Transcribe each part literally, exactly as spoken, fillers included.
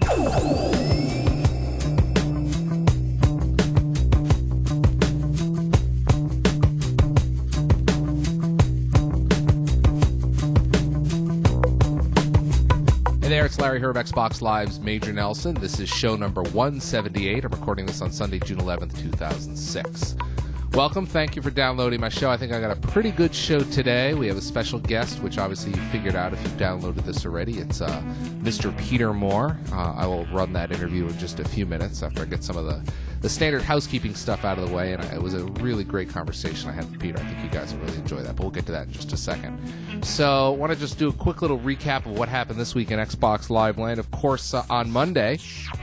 Hey there, it's Larry here of Xbox Live's Major Nelson. This is show number one seventy-eight. I'm recording this on Sunday, June eleventh, two thousand six. Welcome. Thank you for downloading my show. I think I got a pretty good show today. We have a special guest, which obviously you figured out if you've downloaded this already. It's uh, Mister Peter Moore. Uh, I will run that interview in just a few minutes after I get some of the, the standard housekeeping stuff out of the way. And I, it was a really great conversation I had with Peter. I think you guys will really enjoy that, but we'll get to that in just a second. So I want to just do a quick little recap of what happened this week in Xbox Live Land. Of course, uh, on Monday,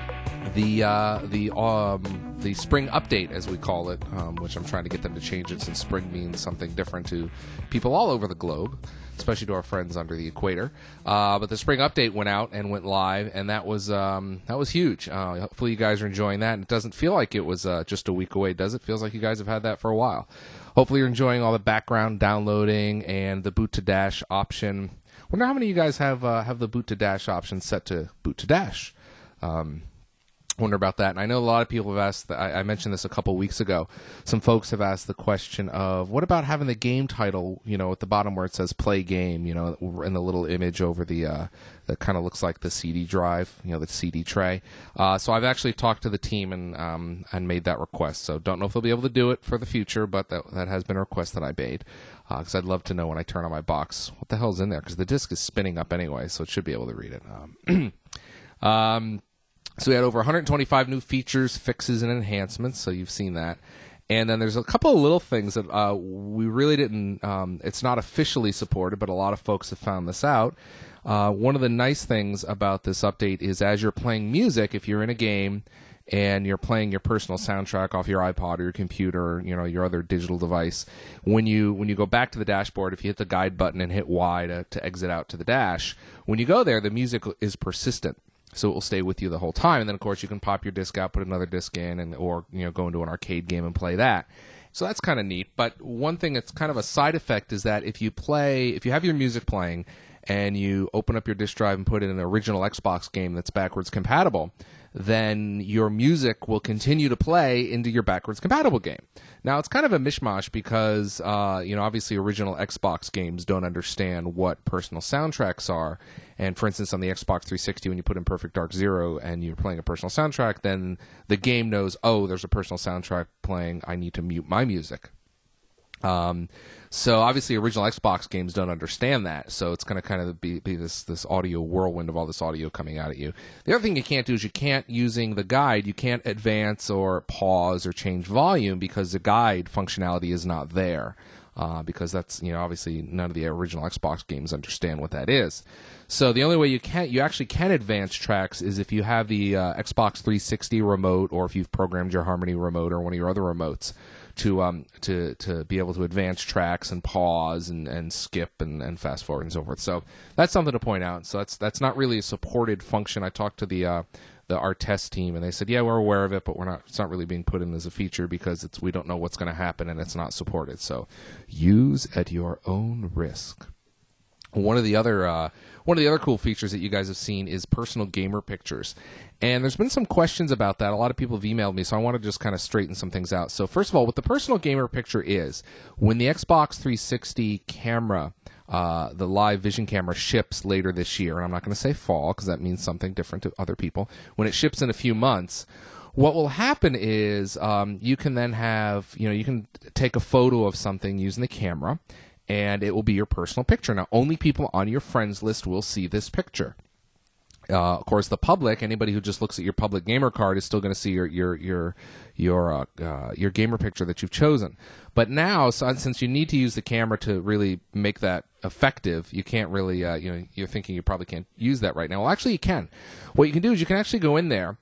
the uh, the um, the spring update, as we call it, um, which I'm trying to get them to change it since spring means something different to people all over the globe, especially to our friends under the equator. Uh, but the spring update went out and went live, and that was um, that was huge. Uh, hopefully you guys are enjoying that. And it doesn't feel like it was uh, just a week away, does it? Feels like you guys have had that for a while. Hopefully you're enjoying all the background downloading and the boot to dash option. Wonder how many of you guys have uh, have the boot to dash option set to boot to dash. Um, Wonder about that. And I know a lot of people have asked, I, I mentioned this a couple weeks ago, some folks have asked the question of, what about having the game title, you know, at the bottom where it says play game, you know, in the little image over the, uh, that kind of looks like the C D drive, you know, the C D tray. Uh, so I've actually talked to the team and um, and made that request. So don't know if they'll be able to do it for the future, but that, that has been a request that I made. Because uh, I'd love to know when I turn on my box, what the hell's in there? Because the disc is spinning up anyway, so it should be able to read it. Um, um So we had over one hundred twenty-five new features, fixes, and enhancements, so you've seen that. And then there's a couple of little things that uh, we really didn't, um, it's not officially supported, but a lot of folks have found this out. Uh, one of the nice things about this update is as you're playing music, if you're in a game and you're playing your personal soundtrack off your iPod or your computer, or, you know, your other digital device, when you when you go back to the dashboard, if you hit the guide button and hit Y to, to exit out to the dash, when you go there, the music is persistent. So it will stay with you the whole time, and then of course you can pop your disc out, put another disc in, and or you know go into an arcade game and play that. So that's kind of neat. But one thing that's kind of a side effect is that if you play, if you have your music playing, and you open up your disc drive and put in an original Xbox game that's backwards compatible, then your music will continue to play into your backwards compatible game. Now, it's kind of a mishmash because, uh, you know, obviously original Xbox games don't understand what personal soundtracks are. And for instance, on the Xbox three sixty, when you put in Perfect Dark Zero and you're playing a personal soundtrack, then the game knows, oh, there's a personal soundtrack playing, I need to mute my music. Um, so obviously original Xbox games don't understand that, so it's going to kind of be, be this, this audio whirlwind of all this audio coming out at you. The other thing you can't do is you can't, using the guide, you can't advance or pause or change volume because the guide functionality is not there. Uh, because that's, you know, obviously none of the original Xbox games understand what that is. So the only way you can you actually can advance tracks is if you have the uh, Xbox three sixty remote, or if you've programmed your Harmony remote or one of your other remotes to um to to be able to advance tracks and pause and, and skip and, and fast forward and so forth. So that's something to point out. So that's that's not really a supported function. I talked to the uh, the our test team, and they said, yeah, we're aware of it, but we're not. It's not really being put in as a feature because it's we don't know what's going to happen and it's not supported. So use at your own risk. One of the other uh, one of the other cool features that you guys have seen is personal gamer pictures, and there's been some questions about that. A lot of people have emailed me, so I want to just kind of straighten some things out. So first of all, what the personal gamer picture is, when the Xbox three sixty camera, uh, the live vision camera ships later this year, and I'm not going to say fall because that means something different to other people. When it ships in a few months, what will happen is um, you can then have, you know, you can take a photo of something using the camera, and it will be your personal picture. Now, only people on your friends list will see this picture. Uh, of course, the public, anybody who just looks at your public gamer card, is still going to see your your your your uh, uh, your gamer picture that you've chosen. But now, so, since you need to use the camera to really make that effective, you can't really, uh, you know, you're thinking you probably can't use that right now. Well, actually, you can. What you can do is you can actually go in there,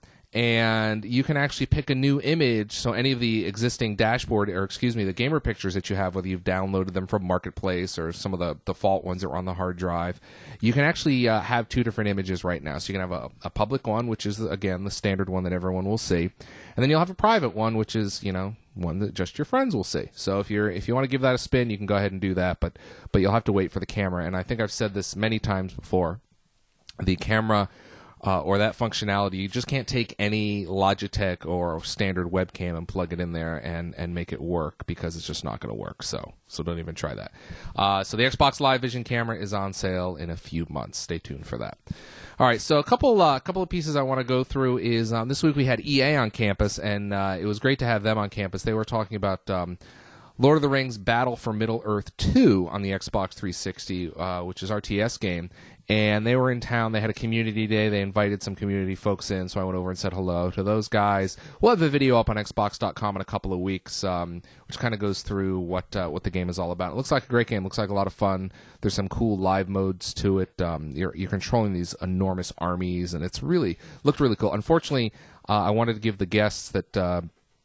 and you can actually pick a new image. So any of the existing dashboard, or excuse me, the gamer pictures that you have, whether you've downloaded them from Marketplace or some of the default ones that are on the hard drive, you can actually uh, have two different images right now. So you can have a, a public one, which is, again, the standard one that everyone will see. And then you'll have a private one, which is, you know, one that just your friends will see. So if you're if you want to give that a spin, you can go ahead and do that, but but you'll have to wait for the camera. And I think I've said this many times before. The camera uh, or that functionality. You just can't take any Logitech or standard webcam and plug it in there and, and make it work, because it's just not going to work. So so don't even try that. Uh, so the Xbox Live Vision camera is on sale in a few months. Stay tuned for that. All right, so a couple uh, couple of pieces I want to go through is um, this week we had E A on campus, and uh, it was great to have them on campus. They were talking about um, Lord of the Rings Battle for Middle-earth two on the Xbox three sixty, uh, which is R T S game, and they were in town. They had a community day. They invited some community folks in, so I went over and said hello to those guys. We'll have a video up on Xbox dot com in a couple of weeks, um, which kind of goes through what uh, what the game is all about. It looks like a great game. It looks like a lot of fun. There's some cool live modes to it. Um, you're, you're controlling these enormous armies, and it's really looked really cool. Unfortunately, uh, I wanted to give the guests that uh,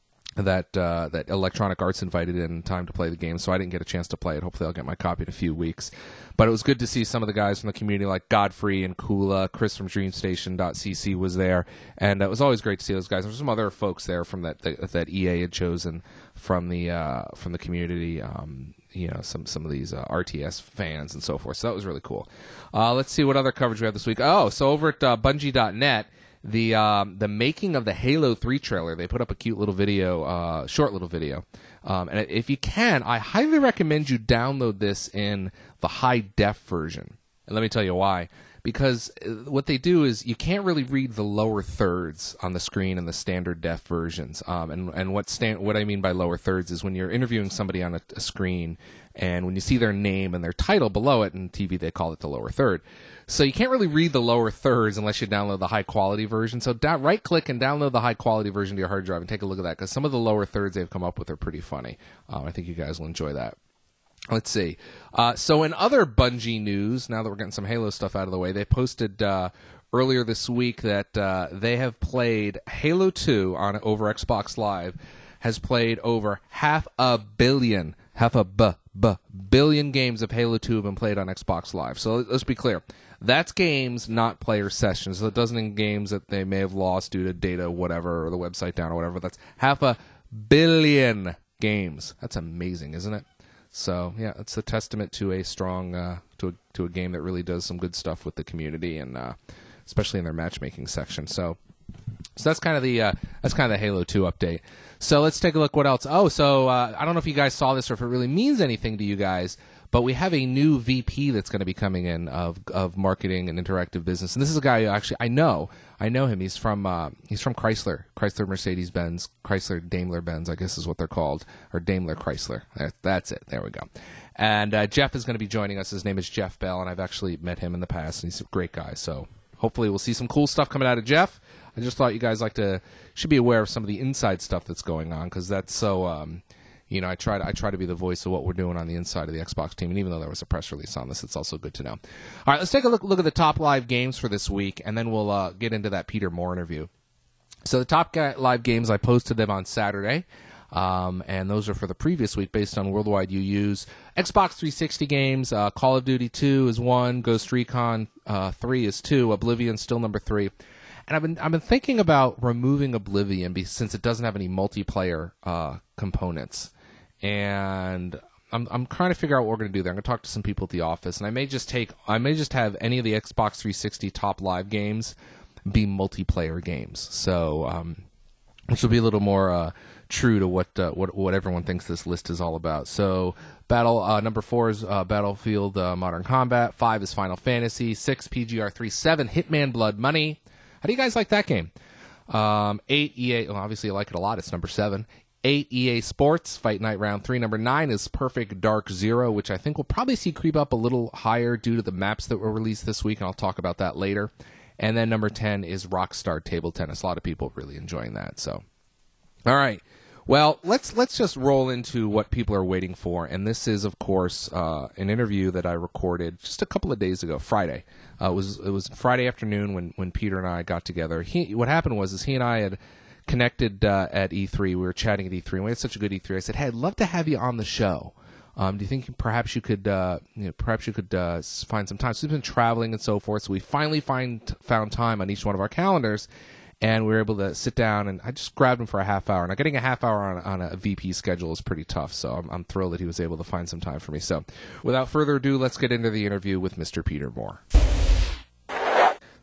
that uh, that Electronic Arts invited in time to play the game, so I didn't get a chance to play it. Hopefully I'll get my copy in a few weeks. But it was good to see some of the guys from the community, like Godfrey and Kula. Chris from DreamStation dot C C was there, and it was always great to see those guys. There were some other folks there from that that, that E A had chosen from the uh, from the community. Um, you know, some some of these uh, R T S fans and so forth. So that was really cool. Uh, let's see what other coverage we have this week. Oh, so over at uh, Bungie dot net, the um, the making of the Halo three trailer, they put up a cute little video, uh, short little video. Um, and if you can, I highly recommend you download this in the high def version. And let me tell you why. Because what they do is you can't really read the lower thirds on the screen in the standard def versions. Um, and and what stand, what I mean by lower thirds is when you're interviewing somebody on a, a screen, and when you see their name and their title below it, in T V they call it the lower third. So you can't really read the lower thirds unless you download the high quality version. So da- right click and download the high quality version to your hard drive and take a look at that, because some of the lower thirds they've come up with are pretty funny. Um, I think you guys will enjoy that. Let's see. Uh, so in other Bungie news, now that we're getting some Halo stuff out of the way, they posted uh, earlier this week that uh, they have played Halo two on over Xbox Live, has played over half a billion, half a b, b, billion games of Halo two have been played on Xbox Live. So let's be clear. That's games, not player sessions. So it doesn't mean games that they may have lost due to data, whatever, or the website down or whatever. That's half a billion games. That's amazing, isn't it? So yeah, it's a testament to a strong uh, to a, to a game that really does some good stuff with the community, and uh, especially in their matchmaking section. So, so that's kind of the uh, that's kind of the Halo two update. So let's take a look. What else? Oh, so uh, I don't know if you guys saw this or if it really means anything to you guys, but we have a new V P that's going to be coming in of of marketing and interactive business, and this is a guy who actually I know. I know him. He's from uh, he's from Chrysler, Chrysler Mercedes Benz, Chrysler Daimler Benz, I guess is what they're called, or Daimler Chrysler. That's it. There we go. And uh, Jeff is going to be joining us. His name is Jeff Bell, and I've actually met him in the past, and he's a great guy. So hopefully we'll see some cool stuff coming out of Jeff. I just thought you guys like to should be aware of some of the inside stuff that's going on, because that's so. Um, You know, I try to I try to be the voice of what we're doing on the inside of the Xbox team, and even though there was a press release on this, it's also good to know. All right, let's take a look look at the top live games for this week, and then we'll uh, get into that Peter Moore interview. So the top ga- live games, I posted them on Saturday, um, and those are for the previous week based on worldwide U Us. Xbox three sixty games, uh, Call of Duty two is one, Ghost Recon uh, three is two, Oblivion still number three. And I've been I've been thinking about removing Oblivion be, since it doesn't have any multiplayer uh, components. And I'm I'm trying to figure out what we're going to do there. I'm going to talk to some people at the office, and I may just take I may just have any of the Xbox three sixty top live games be multiplayer games. So, um, which will be a little more uh, true to what uh, what what everyone thinks this list is all about. So, battle uh, number four is uh, Battlefield uh, Modern Combat. Five is Final Fantasy. Six P G R three. Seven Hitman Blood Money. How do you guys like that game? Um, eight E A. Well, obviously, I like it a lot. It's number seven. Eight E A Sports, Fight Night Round three. Number nine is Perfect Dark Zero, which I think we'll probably see creep up a little higher due to the maps that were released this week, and I'll talk about that later. And then number ten is Rockstar Table Tennis. A lot of people really enjoying that. So, all right. Well, let's let's just roll into what people are waiting for, and this is, of course, uh, an interview that I recorded just a couple of days ago, Friday. Uh, it was it was Friday afternoon when, when Peter and I got together. He what happened was is he and I had connected uh, at E three. We were chatting at E three, and we had such a good E three. I said, "Hey, I'd love to have you on the show. Um, do you think perhaps you could, uh, you know, perhaps you could uh, find some time?" So we've been traveling and so forth, so we finally find found time on each one of our calendars, and we were able to sit down. And I just grabbed him for a half hour. Now, getting a half hour on, on a V P schedule is pretty tough, so I'm, I'm thrilled that he was able to find some time for me. So, without further ado, let's get into the interview with Mister Peter Moore.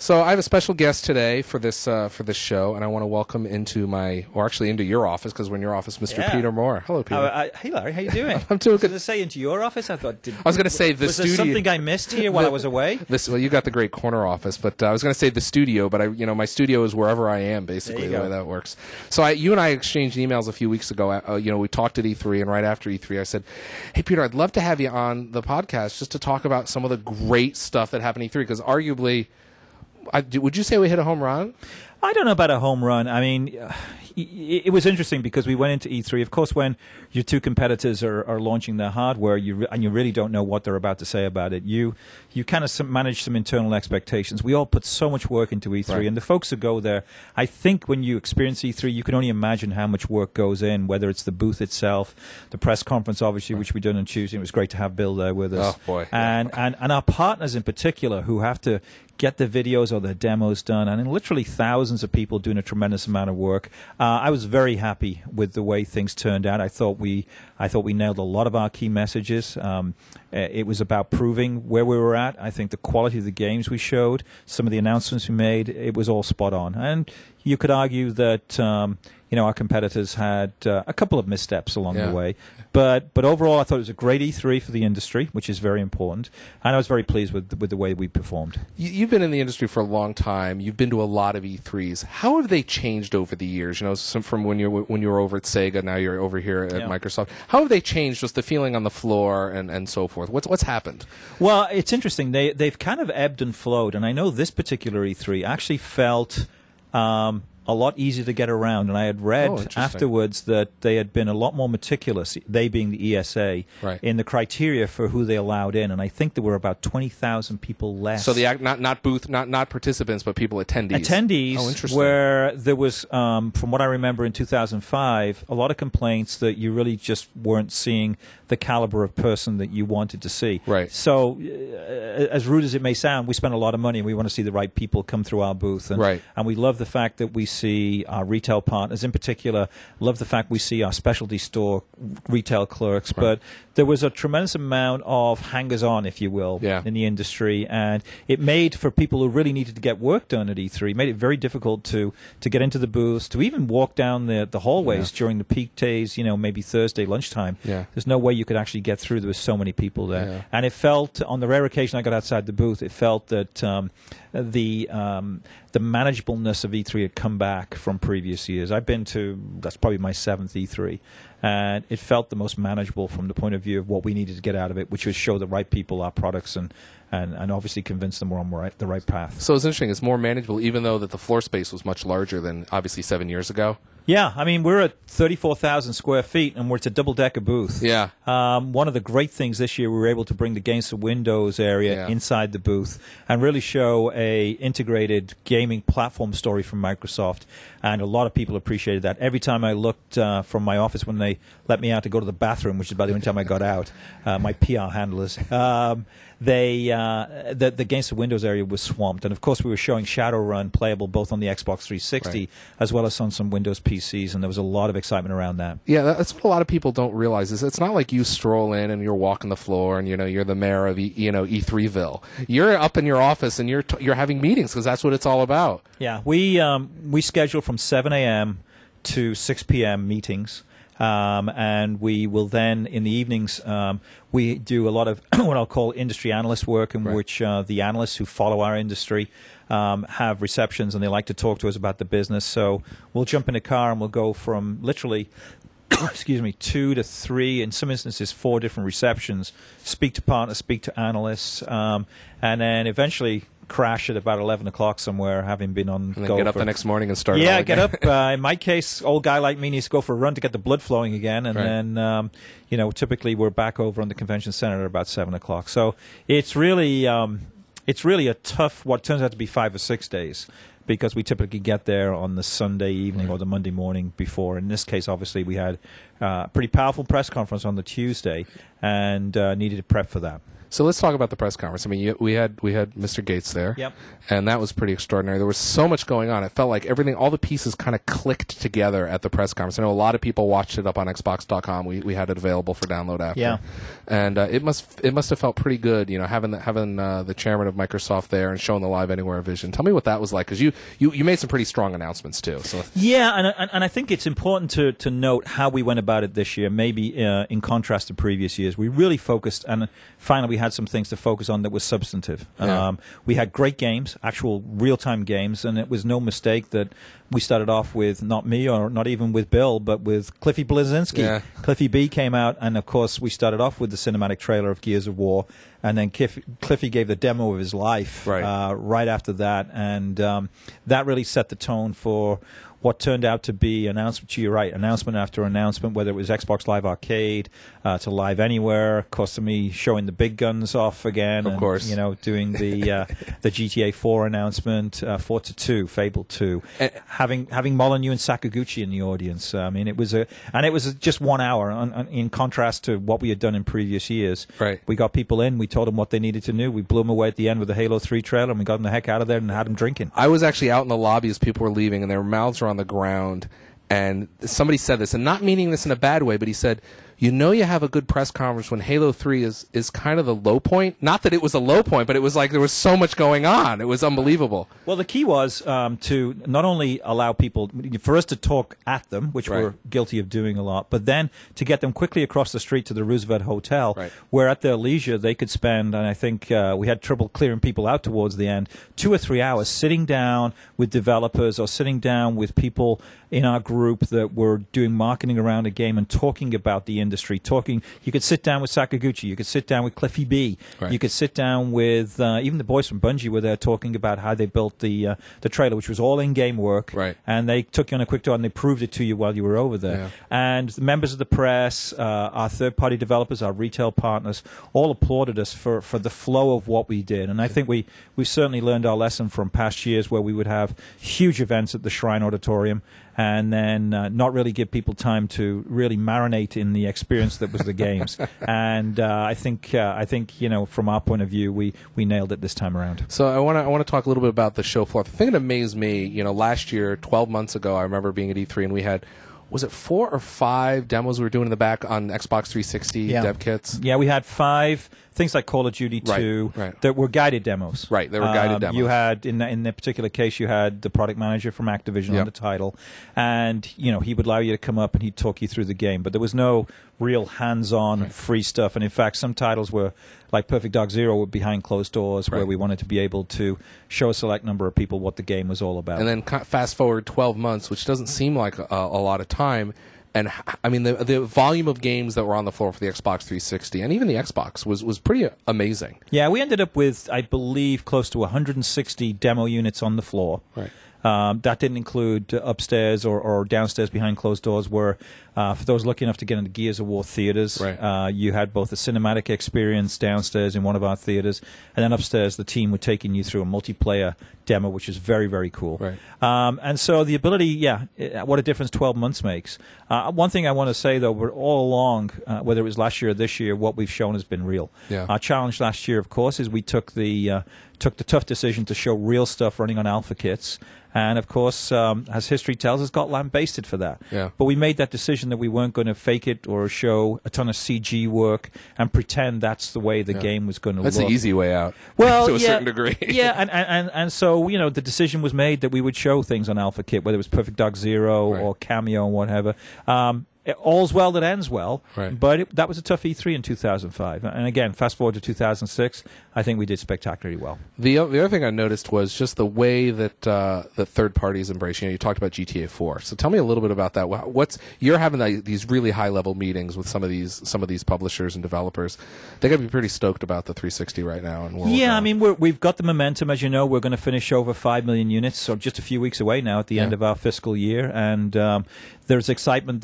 So I have a special guest today for this uh, for this show, and I want to welcome into my, or actually into your office, because we're in your office, Mister Yeah. Peter Moore. Hello, Peter. Uh, I, hey, Larry, how you doing? I'm doing I was good. going to say into your office. I thought. Did, I was going to say the was studio. there something I missed here while The- I was away? This well, you got the great corner office, but uh, I was going to say the studio, but I, you know, my studio is wherever I am, basically There you the go. way that works. So I, you and I exchanged emails a few weeks ago. Uh, you know, we talked at E three, and right after E three, I said, "Hey, Peter, I'd love to have you on the podcast just to talk about some of the great stuff that happened at E three, because arguably." I, would you say we hit a home run? I don't know about a home run. I mean, uh, it, it was interesting because we went into E three. Of course, when your two competitors are, are launching their hardware, you re- and you really don't know what they're about to say about it, you you kind of some, manage some internal expectations. We all put so much work into E three, Right. and the folks who go there, I think when you experience E three, you can only imagine how much work goes in, whether it's the booth itself, the press conference, obviously, which we done on Tuesday. It was great to have Bill there with us. Oh, boy. And, and, and our partners in particular who have to get the videos or the demos done, and literally thousands of people doing a tremendous amount of work. Uh, I was very happy with the way things turned out. I thought we, I thought we nailed a lot of our key messages. Um, uh, it was about proving where we were at. I think the quality of the games we showed, some of the announcements we made, it was all spot on. And you could argue that um, you know our competitors had uh, a couple of missteps along Yeah. the way. But but overall, I thought it was a great E three for the industry, which is very important. And I was very pleased with with the way we performed. You, you've been in the industry for a long time. You've been to a lot of E threes. How have they changed over the years? You know, some, from when you when you were over at Sega, now you're over here at Yeah. Microsoft. How have they changed? Just the feeling on the floor and, and so forth. What's what's happened? Well, it's interesting. They they've kind of ebbed and flowed, and I know this particular E three actually felt um, a lot easier to get around. And I had read Oh, interesting. afterwards that they had been a lot more meticulous, they being the E S A, Right. in the criteria for who they allowed in. And I think there were about twenty thousand people less. So the act, not not booth, not not participants, but people attendees. Attendees, Oh, interesting. where there was, um, from what I remember in two thousand five, a lot of complaints that you really just weren't seeing the caliber of person that you wanted to see. Right. So, uh, as rude as it may sound, we spend a lot of money and we want to see the right people come through our booth. And, Right. and we love the fact that we see our retail partners, in particular, love the fact we see our specialty store retail clerks. But there was a tremendous amount of hangers-on, if you will, Yeah. in the industry, and it made for people who really needed to get work done at E three, made it very difficult to to get into the booths, to even walk down the the hallways Yeah. during the peak days, you know, maybe Thursday lunchtime. Yeah. There's no way you could actually get through. There was so many people there. Yeah. And it felt, on the rare occasion I got outside the booth, it felt that um, the um, the manageableness of E three had come back from previous years. I've been to, that's probably my seventh E three, and it felt the most manageable from the point of view of what we needed to get out of it, which was show the right people our products and, and, and obviously convince them we're on right, the right path. So it's interesting. It's more manageable, even though that the floor space was much larger than obviously seven years ago. Yeah, I mean, we're at thirty-four thousand square feet, and we're it's a double-decker booth. Yeah. Um, one of the great things this year, we were able to bring the Games for Windows area Yeah. inside the booth and really show a integrated gaming platform story from Microsoft, and a lot of people appreciated that. Every time I looked uh, from my office when they let me out to go to the bathroom, which is about the only time I got out, uh, my P R handlers, um, they uh, the, the Games for Windows area was swamped. And, of course, we were showing Shadowrun playable both on the Xbox three sixty Right. as well as on some Windows P Cs, and there was a lot of excitement around that. Yeah, that's what a lot of people don't realize. Is it's not like you stroll in and you're walking the floor and you know you're the mayor of e, you know E threeville. You're up in your office and you're t- you're having meetings because that's what it's all about. Yeah, we um, we schedule from seven a.m. to six p.m. meetings, um, and we will then, in the evenings, um, we do a lot of what I'll call industry analyst work, in Right. which uh, the analysts who follow our industry um, have receptions, and they like to talk to us about the business. So we'll jump in a car and we'll go from literally excuse me, two to three, in some instances, four different receptions, speak to partners, speak to analysts, um, and then eventually crash at about eleven o'clock somewhere, having been on And then go get up for, the next morning and start. it yeah, all get again. up. Uh, in my case, old guy like me needs to go for a run to get the blood flowing again, and Right. then um, you know, typically we're back over on the convention center at about seven o'clock. So it's really um, it's really a tough, what turns out to be five or six days, because we typically get there on the Sunday evening or the Monday morning before. In this case, obviously, we had uh, a pretty powerful press conference on the Tuesday and uh, needed to prep for that. So let's talk about the press conference. I mean, you, we had we had Mister Gates there, Yep. and that was pretty extraordinary. There was so much going on. It felt like everything, all the pieces kind of clicked together at the press conference. I know a lot of people watched it up on Xbox dot com. We we had it available for download after. Yeah. And uh, it must it must have felt pretty good, you know, having the, having uh, the chairman of Microsoft there and showing the Live Anywhere vision. Tell me what that was like, because you, you, you made some pretty strong announcements too. So Yeah, and, and and I think it's important to to note how we went about it this year. Maybe uh, in contrast to previous years, we really focused, and finally we had some things to focus on that was substantive. Yeah. Um, we had great games, actual real-time games, and it was no mistake that we started off with not me or not even with Bill, but with Cliffy Blazinski. Yeah. Cliffy B came out, and of course we started off with the cinematic trailer of Gears of War, and then Cliff, Cliffy gave the demo of his life Right. uh, right after that, and um, that really set the tone for what turned out to be announcement. You're right, announcement after announcement, whether it was Xbox Live Arcade uh, to Live Anywhere, of course, to me showing the big guns off again, Of and, course. you know, doing the uh, the G T A four announcement, uh, Forza two, Fable two, And- having having Molyneux and Sakaguchi in the audience. I mean, it was a and it was just one hour. On, on, in contrast to what we had done in previous years, Right. we got people in, we told them what they needed to know, we blew them away at the end with the Halo three trailer, and we got them the heck out of there and had them drinking. I was actually out in the lobby as people were leaving, and their mouths were on the ground. And somebody said this, and not meaning this in a bad way, but he said, you know you have a good press conference when Halo three is, is kind of the low point. Not that it was a low point, but it was like there was so much going on. It was unbelievable. Well, the key was um, to not only allow people, for us to talk at them, which Right. we're guilty of doing a lot, but then to get them quickly across the street to the Roosevelt Hotel, Right. where at their leisure they could spend, and I think uh, we had trouble clearing people out towards the end, two or three hours sitting down with developers or sitting down with people in our group that were doing marketing around a game and talking about the industry. Talking, you could sit down with Sakaguchi, you could sit down with Cliffy B, Right. you could sit down with uh, even the boys from Bungie were there talking about how they built the uh, the trailer, which was all in-game work, Right. and they took you on a quick tour and they proved it to you while you were over there. Yeah. And the members of the press, uh, our third-party developers, our retail partners, all applauded us for, for the flow of what we did. And I think we we certainly learned our lesson from past years where we would have huge events at the Shrine Auditorium and then uh, not really give people time to really marinate in the experience that was the games. And uh, I think uh, I think you know from our point of view, we, we nailed it this time around. So I want to I want to talk a little bit about the show floor. The thing that amazed me, you know, last year, twelve months ago, I remember being at E three and we had, was it four or five demos we were doing in the back on Xbox three sixty Yeah. dev kits? Yeah, we had five things like Call of Duty Right, two right. that were guided demos. Right, they were guided Um, demos. You had in that, in that particular case, you had the product manager from Activision Yep. on the title, and you know he would allow you to come up and he'd talk you through the game. But there was no real hands-on free stuff. And in fact, some titles were like Perfect Dark Zero were behind closed doors, where Right. we wanted to be able to show a select number of people what the game was all about. And then ca- fast forward twelve months, which doesn't seem like a, a lot of time. And h- I mean, the the volume of games that were on the floor for the Xbox three sixty and even the Xbox was, was pretty amazing. Yeah, we ended up with, I believe, close to one hundred sixty demo units on the floor. Right. Um, that didn't include uh, upstairs or, or downstairs behind closed doors, where uh, for those lucky enough to get into Gears of War theaters, Right. uh, you had both a cinematic experience downstairs in one of our theaters, and then upstairs the team were taking you through a multiplayer demo, which is very, very cool. Right. Um, and so the ability, yeah, eh, what a difference twelve months makes. Uh, one thing I want to say, though, we're all along, uh, whether it was last year or this year, what we've shown has been real. Yeah. Our challenge last year, of course, is we took the uh, took the tough decision to show real stuff running on alpha kits. And, of course, um, as history tells us, got lambasted for that. Yeah. But we made that decision that we weren't going to fake it or show a ton of C G work and pretend that's the way the Yeah. game was going to That's look. the easy way out. Well, to a yeah, certain degree. yeah, and, and, and, and so, you know, the decision was made that we would show things on Alpha Kit, whether it was Perfect Dark Zero Right. or Cameo or whatever. Um, it- all's well that ends well, Right. but it, that was a tough E three in two thousand five. And again, fast forward to two thousand six, I think we did spectacularly well. The o- the other thing I noticed was just the way that uh, the third parties embrace. You know, you talked about G T A four. So tell me a little bit about that. Wha- What's you're having like, these really high level meetings with some of these some of these publishers and developers. They got to be pretty stoked about the three sixty right now. And where we're Yeah, I going. mean, we're, we've got the momentum. As you know, we're going to finish over five million units, so just a few weeks away now at the end Yeah. of our fiscal year. And um, there's excitement there that the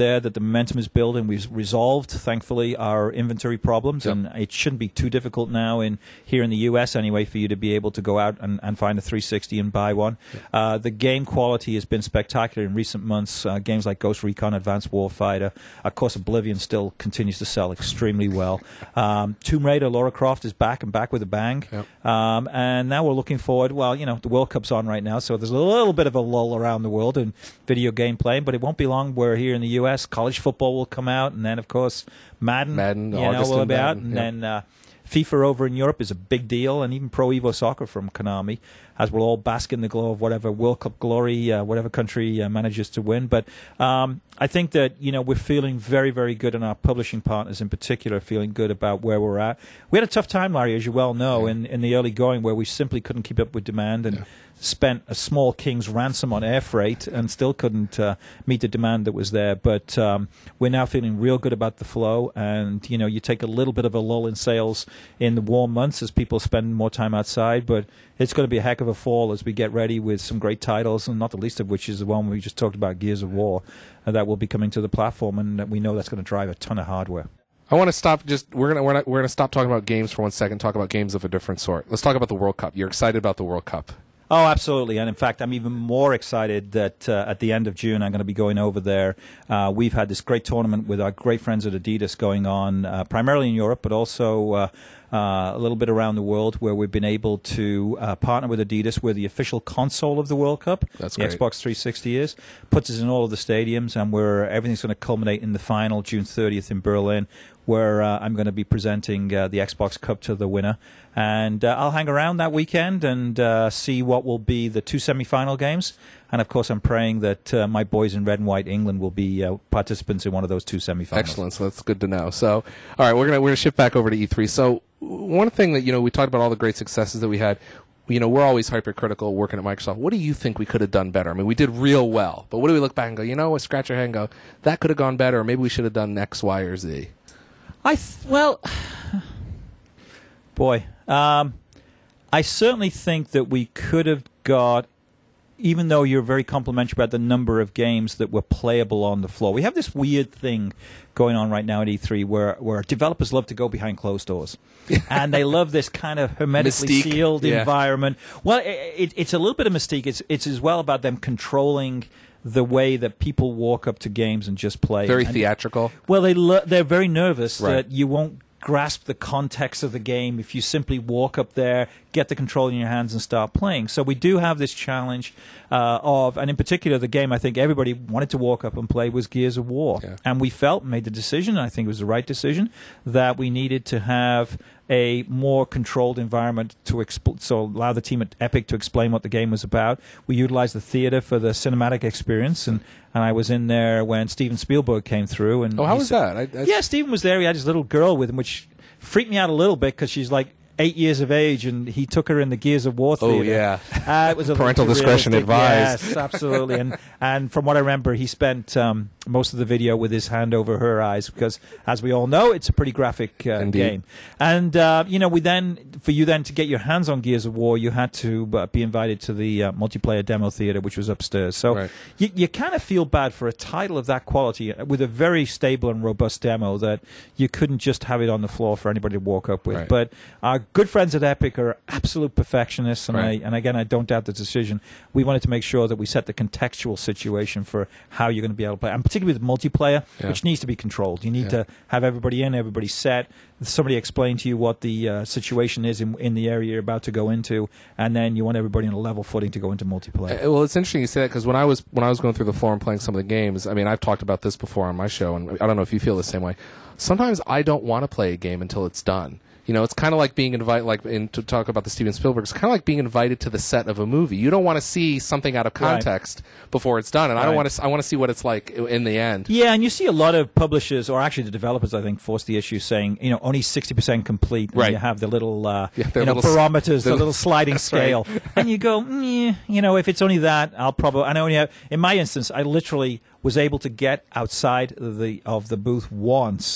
momentum is building. We've resolved, thankfully, our inventory problems, Yep. and it shouldn't be too difficult now in here in the U S anyway for you to be able to go out and, and find a three sixty and buy one. Yep. Uh, the game quality has been spectacular in recent months. Uh, games like Ghost Recon Advanced Warfighter, of course, Oblivion still continues to sell extremely well. Um, Tomb Raider, Lara Croft is back and back with a bang. Yep. Um, and now we're looking forward. Well, you know, the World Cup's on right now, so there's a little bit of a lull around the world in video game playing, but it won't be long where here in the U S college football will come out, and then, of course, Madden, Madden, you know, August will and be out, Madden, and yeah. then uh, FIFA over in Europe is a big deal, and even Pro Evo Soccer from Konami, as we'll all bask in the glow of whatever World Cup glory, uh, whatever country uh, manages to win. But um, I think that, you know, we're feeling very, very good, and our publishing partners in particular are feeling good about where we're at. We had a tough time, Larry, as you well know, Yeah. in, in the early going where we simply couldn't keep up with demand, and Yeah. spent a small king's ransom on air freight and still couldn't uh, meet the demand that was there. But um, we're now feeling real good about the flow, and you know, you take a little bit of a lull in sales in the warm months as people spend more time outside, but it's going to be a heck of a fall as we get ready with some great titles, and not the least of which is the one we just talked about, Gears of War, uh, that will be coming to the platform, and we know that's going to drive a ton of hardware. I want to stop. Just we're gonna we're, not, we're gonna stop talking about games for one second. Talk about games of a different sort. Let's talk about the World Cup. You're excited about the World Cup. Oh, absolutely. And in fact, I'm even more excited that uh, at the end of June, I'm going to be going over there. Uh, we've had this great tournament with our great friends at Adidas going on, uh, primarily in Europe, but also uh, uh, a little bit around the world, where we've been able to uh, partner with Adidas. We're the official console of the World Cup. That's the great. Xbox three sixty is. Puts us in all of the stadiums, and we're, everything's going to culminate in the final, June thirtieth in Berlin, where uh, I'm going to be presenting uh, the Xbox Cup to the winner. And uh, I'll hang around that weekend and uh, see what will be the two semi-final games. And, of course, I'm praying that uh, my boys in red and white England will be uh, participants in one of those two semi-finals. Excellent. So that's good to know. So, all right, we're gonna we're gonna shift back over to E three. So, one thing that you know we talked about all the great successes that we had. You know, we're always hypercritical working at Microsoft. What do you think we could have done better? I mean, we did real well, but what do we look back and go, you know, scratch our head and go, that could have gone better, or maybe we should have done X, Y, or Z? I th- well, boy, um, I certainly think that we could have got, even though you're very complimentary about the number of games that were playable on the floor. We have this weird thing going on right now at E three where, where developers love to go behind closed doors. And they love this kind of hermetically Mystique. sealed Yeah. environment. Well, it, it, it's a little bit of mystique. It's, it's as well about them controlling the way that people walk up to games and just play. Very And- theatrical. well, they lo- they're very nervous Right. that you won't grasp the context of the game if you simply walk up there, get the control in your hands, and start playing. So we do have this challenge uh, of, and in particular, the game I think everybody wanted to walk up and play was Gears of War. Yeah. And we felt, made the decision, and I think it was the right decision, that we needed to have a more controlled environment to expl- so allow the team at Epic to explain what the game was about. We utilized the theater for the cinematic experience, and, and I was in there when Steven Spielberg came through. And Oh, how he was said- that? I, I, yeah, Steven was there. He had his little girl with him, which freaked me out a little bit because she's like eight years of age, and he took her in the Gears of War theater. Oh, yeah. Uh, it was a Parental little discretion realistic. advised. Yes, absolutely. And and from what I remember, he spent um, most of the video with his hand over her eyes because, as we all know, it's a pretty graphic uh, Indeed. game. And uh, you know, we then for you then to get your hands on Gears of War, you had to uh, be invited to the uh, multiplayer demo theater, which was upstairs. So Right. you, you kind of feel bad for a title of that quality uh, with a very stable and robust demo that you couldn't just have it on the floor for anybody to walk up with. Right. But our good friends at Epic are absolute perfectionists, and Right. I and again I don't doubt the decision. We wanted to make sure that we set the contextual situation for how you're going to be able to play, and particularly with multiplayer, Yeah. which needs to be controlled. You need Yeah. to have everybody in, everybody set. Somebody explain to you what the uh, situation is in, in the area you're about to go into, and then you want everybody on a level footing to go into multiplayer. Uh, Well, it's interesting you say that because when I was when I was going through the floor and playing some of the games, I mean, I've talked about this before on my show, and I don't know if you feel the same way. Sometimes I don't want to play a game until it's done. You know, it's kind of like being invited, like in, to talk about the Steven Spielberg. It's kind of like being invited to the set of a movie. You don't want to see something out of context before it's done, and I don't Right. want to. I want to see what it's like in the end. Yeah, and you see a lot of publishers, or actually the developers, I think, force the issue, saying, you know, only sixty percent complete. And Right. you have the little, uh, Yeah, you their know, little s- barometers, the their- little sliding That's right. scale, and you go, mm, you know, if it's only that, I'll probably. I only have. In my instance, I literally was able to get outside of the of the booth once.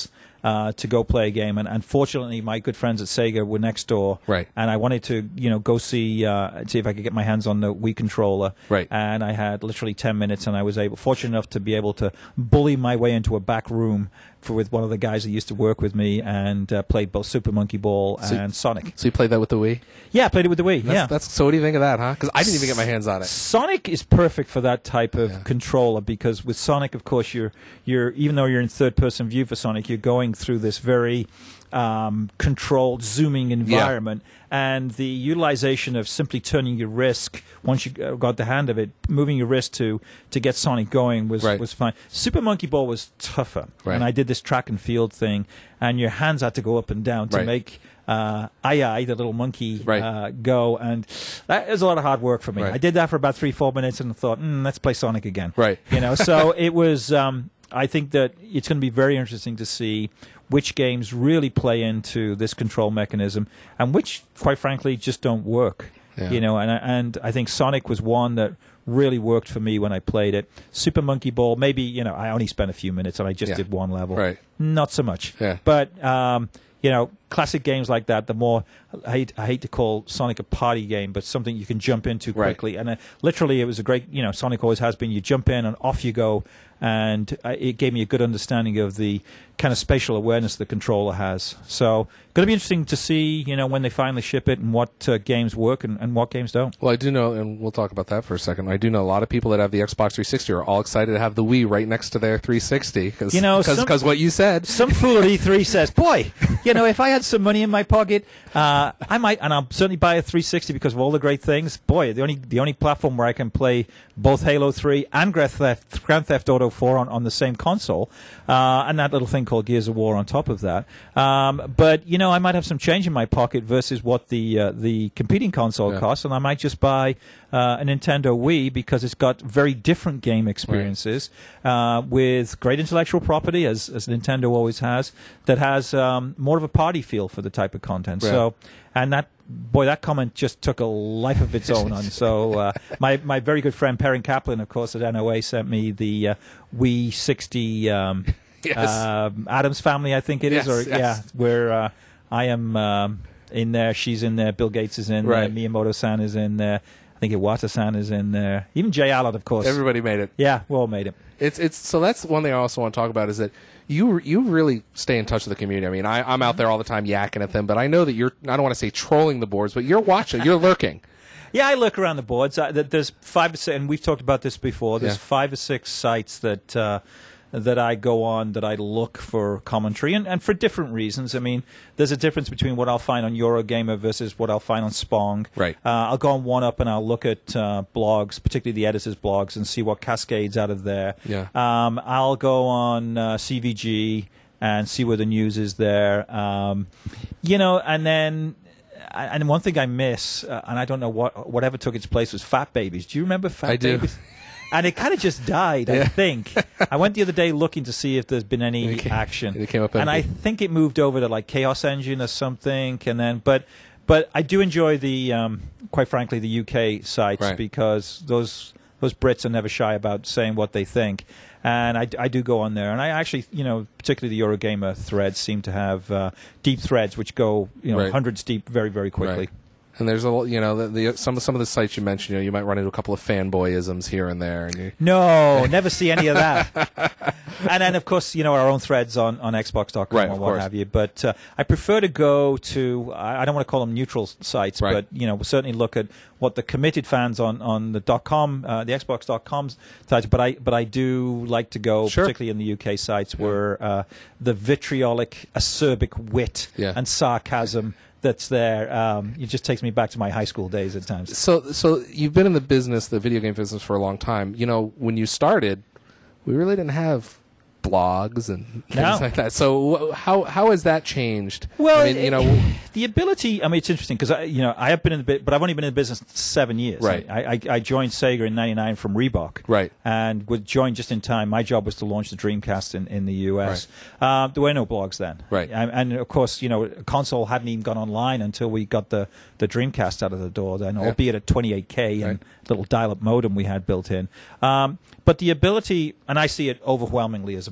uh, to go play a game. And unfortunately, my good friends at Sega were next door, right. and I wanted to, you know, go see uh, see if I could get my hands on the Wii controller. Right. And I had literally ten minutes, and I was able, fortunate enough to be able to bully my way into a back room for, with one of the guys that used to work with me, and uh, played both Super Monkey Ball so, and Sonic. So you played that with the Wii? Yeah, I played it with the Wii. That's, yeah. That's, so what do you think of that, huh? Because I didn't even get my hands on it. Sonic is perfect for that type of yeah. controller, because with Sonic, of course, you're you're even though you're in third-person view for Sonic, you're going through this very um, controlled, zooming environment, yeah. and the utilization of simply turning your wrist once you got the hand of it, moving your wrist to to get Sonic going was right. was fine. Super Monkey Ball was tougher, right. and I did this track and field thing, and your hands had to go up and down to right. make uh, Ai Ai, the little monkey, right. uh, go, and that was a lot of hard work for me. Right. I did that for about three, four minutes, and thought, mm, let's play Sonic again. Right. You know, so it was. Um, I think that it's going to be very interesting to see which games really play into this control mechanism, and which, quite frankly, just don't work. Yeah. You know, and and I think Sonic was one that really worked for me when I played it. Super Monkey Ball, maybe, you know, I only spent a few minutes and I just yeah. did one level. Right. Not so much. Yeah. But um, you know, classic games like that, the more, I hate, I hate to call Sonic a party game, but something you can jump into quickly. Right. And uh, literally, it was a great, you know, Sonic always has been, you jump in and off you go. And uh, it gave me a good understanding of the kind of spatial awareness the controller has. So, going to be interesting to see, you know, when they finally ship it and what uh, games work and, and what games don't. Well, I do know, and we'll talk about that for a second. I do know a lot of people that have the Xbox three sixty are all excited to have the Wii right next to their three sixty. Cause, you know, because what you said. Some fool at E three says, boy, you know, if I had some money in my pocket, uh, I might, and I'll certainly buy a three sixty because of all the great things. Boy, the only the only platform where I can play both Halo three and Grand Theft, Grand Theft Auto four on, on the same console, uh, and that little thing called Gears of War on top of that. Um, but, you know, I might have some change in my pocket versus what the uh, the competing console yeah. costs, and I might just buy uh, a Nintendo Wii because it's got very different game experiences right. uh, with great intellectual property, as, as Nintendo always has, that has um, more of a party feel for the type of content. Right. So, and that boy, that comment just took a life of its own on. So, uh, my my very good friend Perrin Kaplan, of course, at N O A, sent me the uh, Wii sixty um, yes. um, Adams Family, I think it yes, is, or yes. yeah, where uh, I am um, in there, she's in there, Bill Gates is in right. there, Miyamoto-san is in there, I think Iwata-san is in there, even Jay Allard, of course. Everybody made it. Yeah, we all made it. It's it's so that's one thing I also want to talk about is that you you really stay in touch with the community. I mean, I, I'm out there all the time yakking at them, but I know that you're. I don't want to say trolling the boards, but you're watching. You're lurking. Yeah, I look around the boards. Uh, there's five or six, and we've talked about this before. There's yeah. five or six sites that uh, that I go on that I look for commentary, and, and for different reasons. I mean, there's a difference between what I'll find on Eurogamer versus what I'll find on Spong. Right. Uh, I'll go on OneUp and I'll look at uh, blogs, particularly the editors' blogs, and see what cascades out of there. Yeah. Um, I'll go on uh, C V G and see where the news is there. Um, you know, and then. And one thing I miss, uh, and I don't know what whatever took its place, was Fat Babies. Do you remember Fat I do. Babies? And it kind of just died, yeah. I think. I went the other day looking to see if there's been any it came, action. It came up and empty. I think it moved over to like Chaos Engine or something. And then, but but I do enjoy the, um, quite frankly, the U K sites right. because those those Brits are never shy about saying what they think. And I, I do go on there, and I actually, you know, particularly the Eurogamer threads seem to have uh, deep threads which go, you know, right. hundreds deep very, very quickly. Right. And there's a, you know, the, the some some of the sites you mentioned, you know, you might run into a couple of fanboyisms here and there. And you... No, never see any of that. And then, of course, you know, our own threads on, on Xbox dot com right, or of what course. have you. But uh, I prefer to go to, I, I don't want to call them neutral sites, right. but, you know, we'll certainly look at what the committed fans on, on the .com, uh, the Xbox dot com sites. But I, but I do like to go, sure. particularly in the U K sites, yeah. where uh, the vitriolic, acerbic wit yeah. and sarcasm that's there. Um, it just takes me back to my high school days at times. So, so you've been in the business, the video game business, for a long time. You know, when you started, we really didn't have blogs and things no. like that. So, wh- how how has that changed? Well, I mean, you know, the ability. I mean, it's interesting because I, you know, I have been in the bit, but I've only been in the business seven years. Right. I, I, I joined Sega in ninety-nine from Reebok. Right. And was joined just in time. My job was to launch the Dreamcast in, in the U S. Right. Uh, there were no blogs then. Right. And, and of course, you know, console hadn't even gone online until we got the, the Dreamcast out of the door. Then, yeah. albeit at twenty-eight K and right. little dial-up modem we had built in. Um, but the ability, and I see it overwhelmingly as a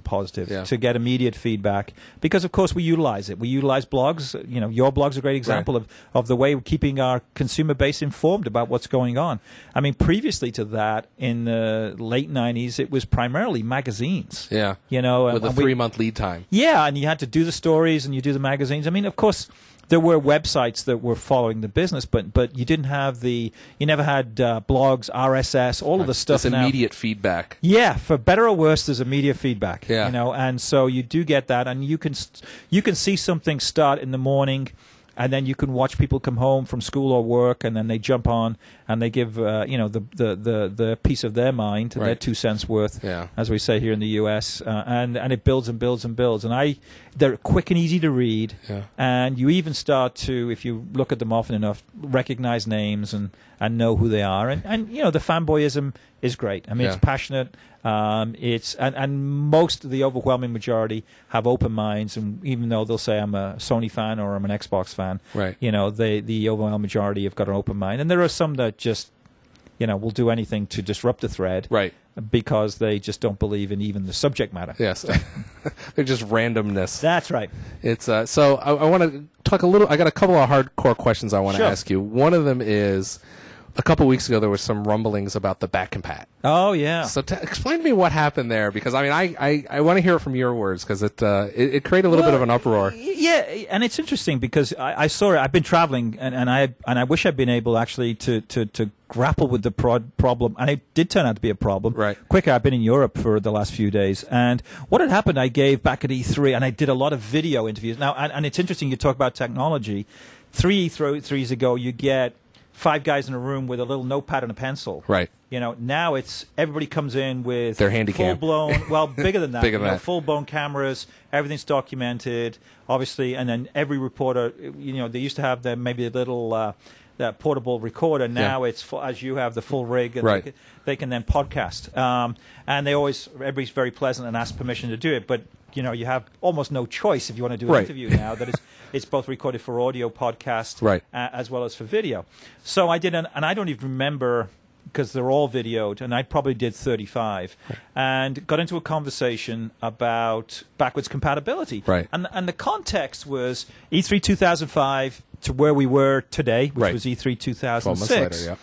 positive Yeah. to get immediate feedback because, of course, we utilize it. We utilize blogs. You know, your blog's a great example Right. of, of the way we're keeping our consumer base informed about what's going on. I mean, previously to that, in the late nineties, it was primarily magazines. Yeah. You know, With a and we- three-month lead time. yeah, and you had to do the stories and you do the magazines. I mean, of course, there were websites that were following the business, but but you didn't have the, you never had uh, blogs, R S S, all of the stuff This now. immediate feedback. Yeah, for better or worse, there's immediate feedback. Yeah. You know, and so you do get that, and you can st- you can see something start in the morning, and then you can watch people come home from school or work, and then they jump on and they give uh, you know the, the the the piece of their mind, their Right. two cents worth, Yeah. as we say here in the U S, uh, and and it builds and builds and builds, and I they're quick and easy to read, Yeah. and you even start to, if you look at them often enough, recognize names and and know who they are, and and you know the fanboyism is great. I mean, Yeah. it's passionate. Um, it's and, and most of the overwhelming majority have open minds, and even though they'll say I'm a Sony fan or I'm an Xbox fan, Right. you know, they the overwhelming majority have got an open mind, and there are some that just, you know, will do anything to disrupt the thread, Right. because they just don't believe in even the subject matter. Yes. They're just randomness. That's right. It's uh, so I, I want to talk a little. I got a couple of hardcore questions I want to Sure. ask you. One of them is, a couple weeks ago there were some rumblings about the back compat. Oh yeah. So t- explain to me what happened there, because I mean I I, I want to hear it from your words, because it, uh, it it created a little bit of an uproar. Yeah, and it's interesting because I, I saw it. I've been traveling, and, and I and I wish I'd been able actually to to, to grapple with the prod problem, and it did turn out to be a problem. Right. Quicker, I've been in Europe for the last few days, and what had happened, I gave back at E three, and I did a lot of video interviews. Now, and, and it's interesting. You talk about technology. Three E threes ago, you get five guys in a room with a little notepad and a pencil. Right. You know, now it's everybody comes in with Their handy cam. full blown, well, bigger than that, Bigger you than know, that. full blown cameras. Everything's documented, obviously, and then every reporter, you know, they used to have the maybe a little uh, that portable recorder. Now it's full, as you have the full rig, and Right. they, can, they can then podcast. Um, and they always, everybody's very pleasant and asks permission to do it, but you know, you have almost no choice if you want to do an Right. interview now. That it's it's both recorded for audio podcast, Right. uh, as well as for video. So I did, an, and I don't even remember, because they're all videoed, and I probably did thirty-five, and got into a conversation about backwards compatibility. Right. And and the context was E three two thousand five to where we were today, which Right. was E three two Twelve thousand months six. later, yeah.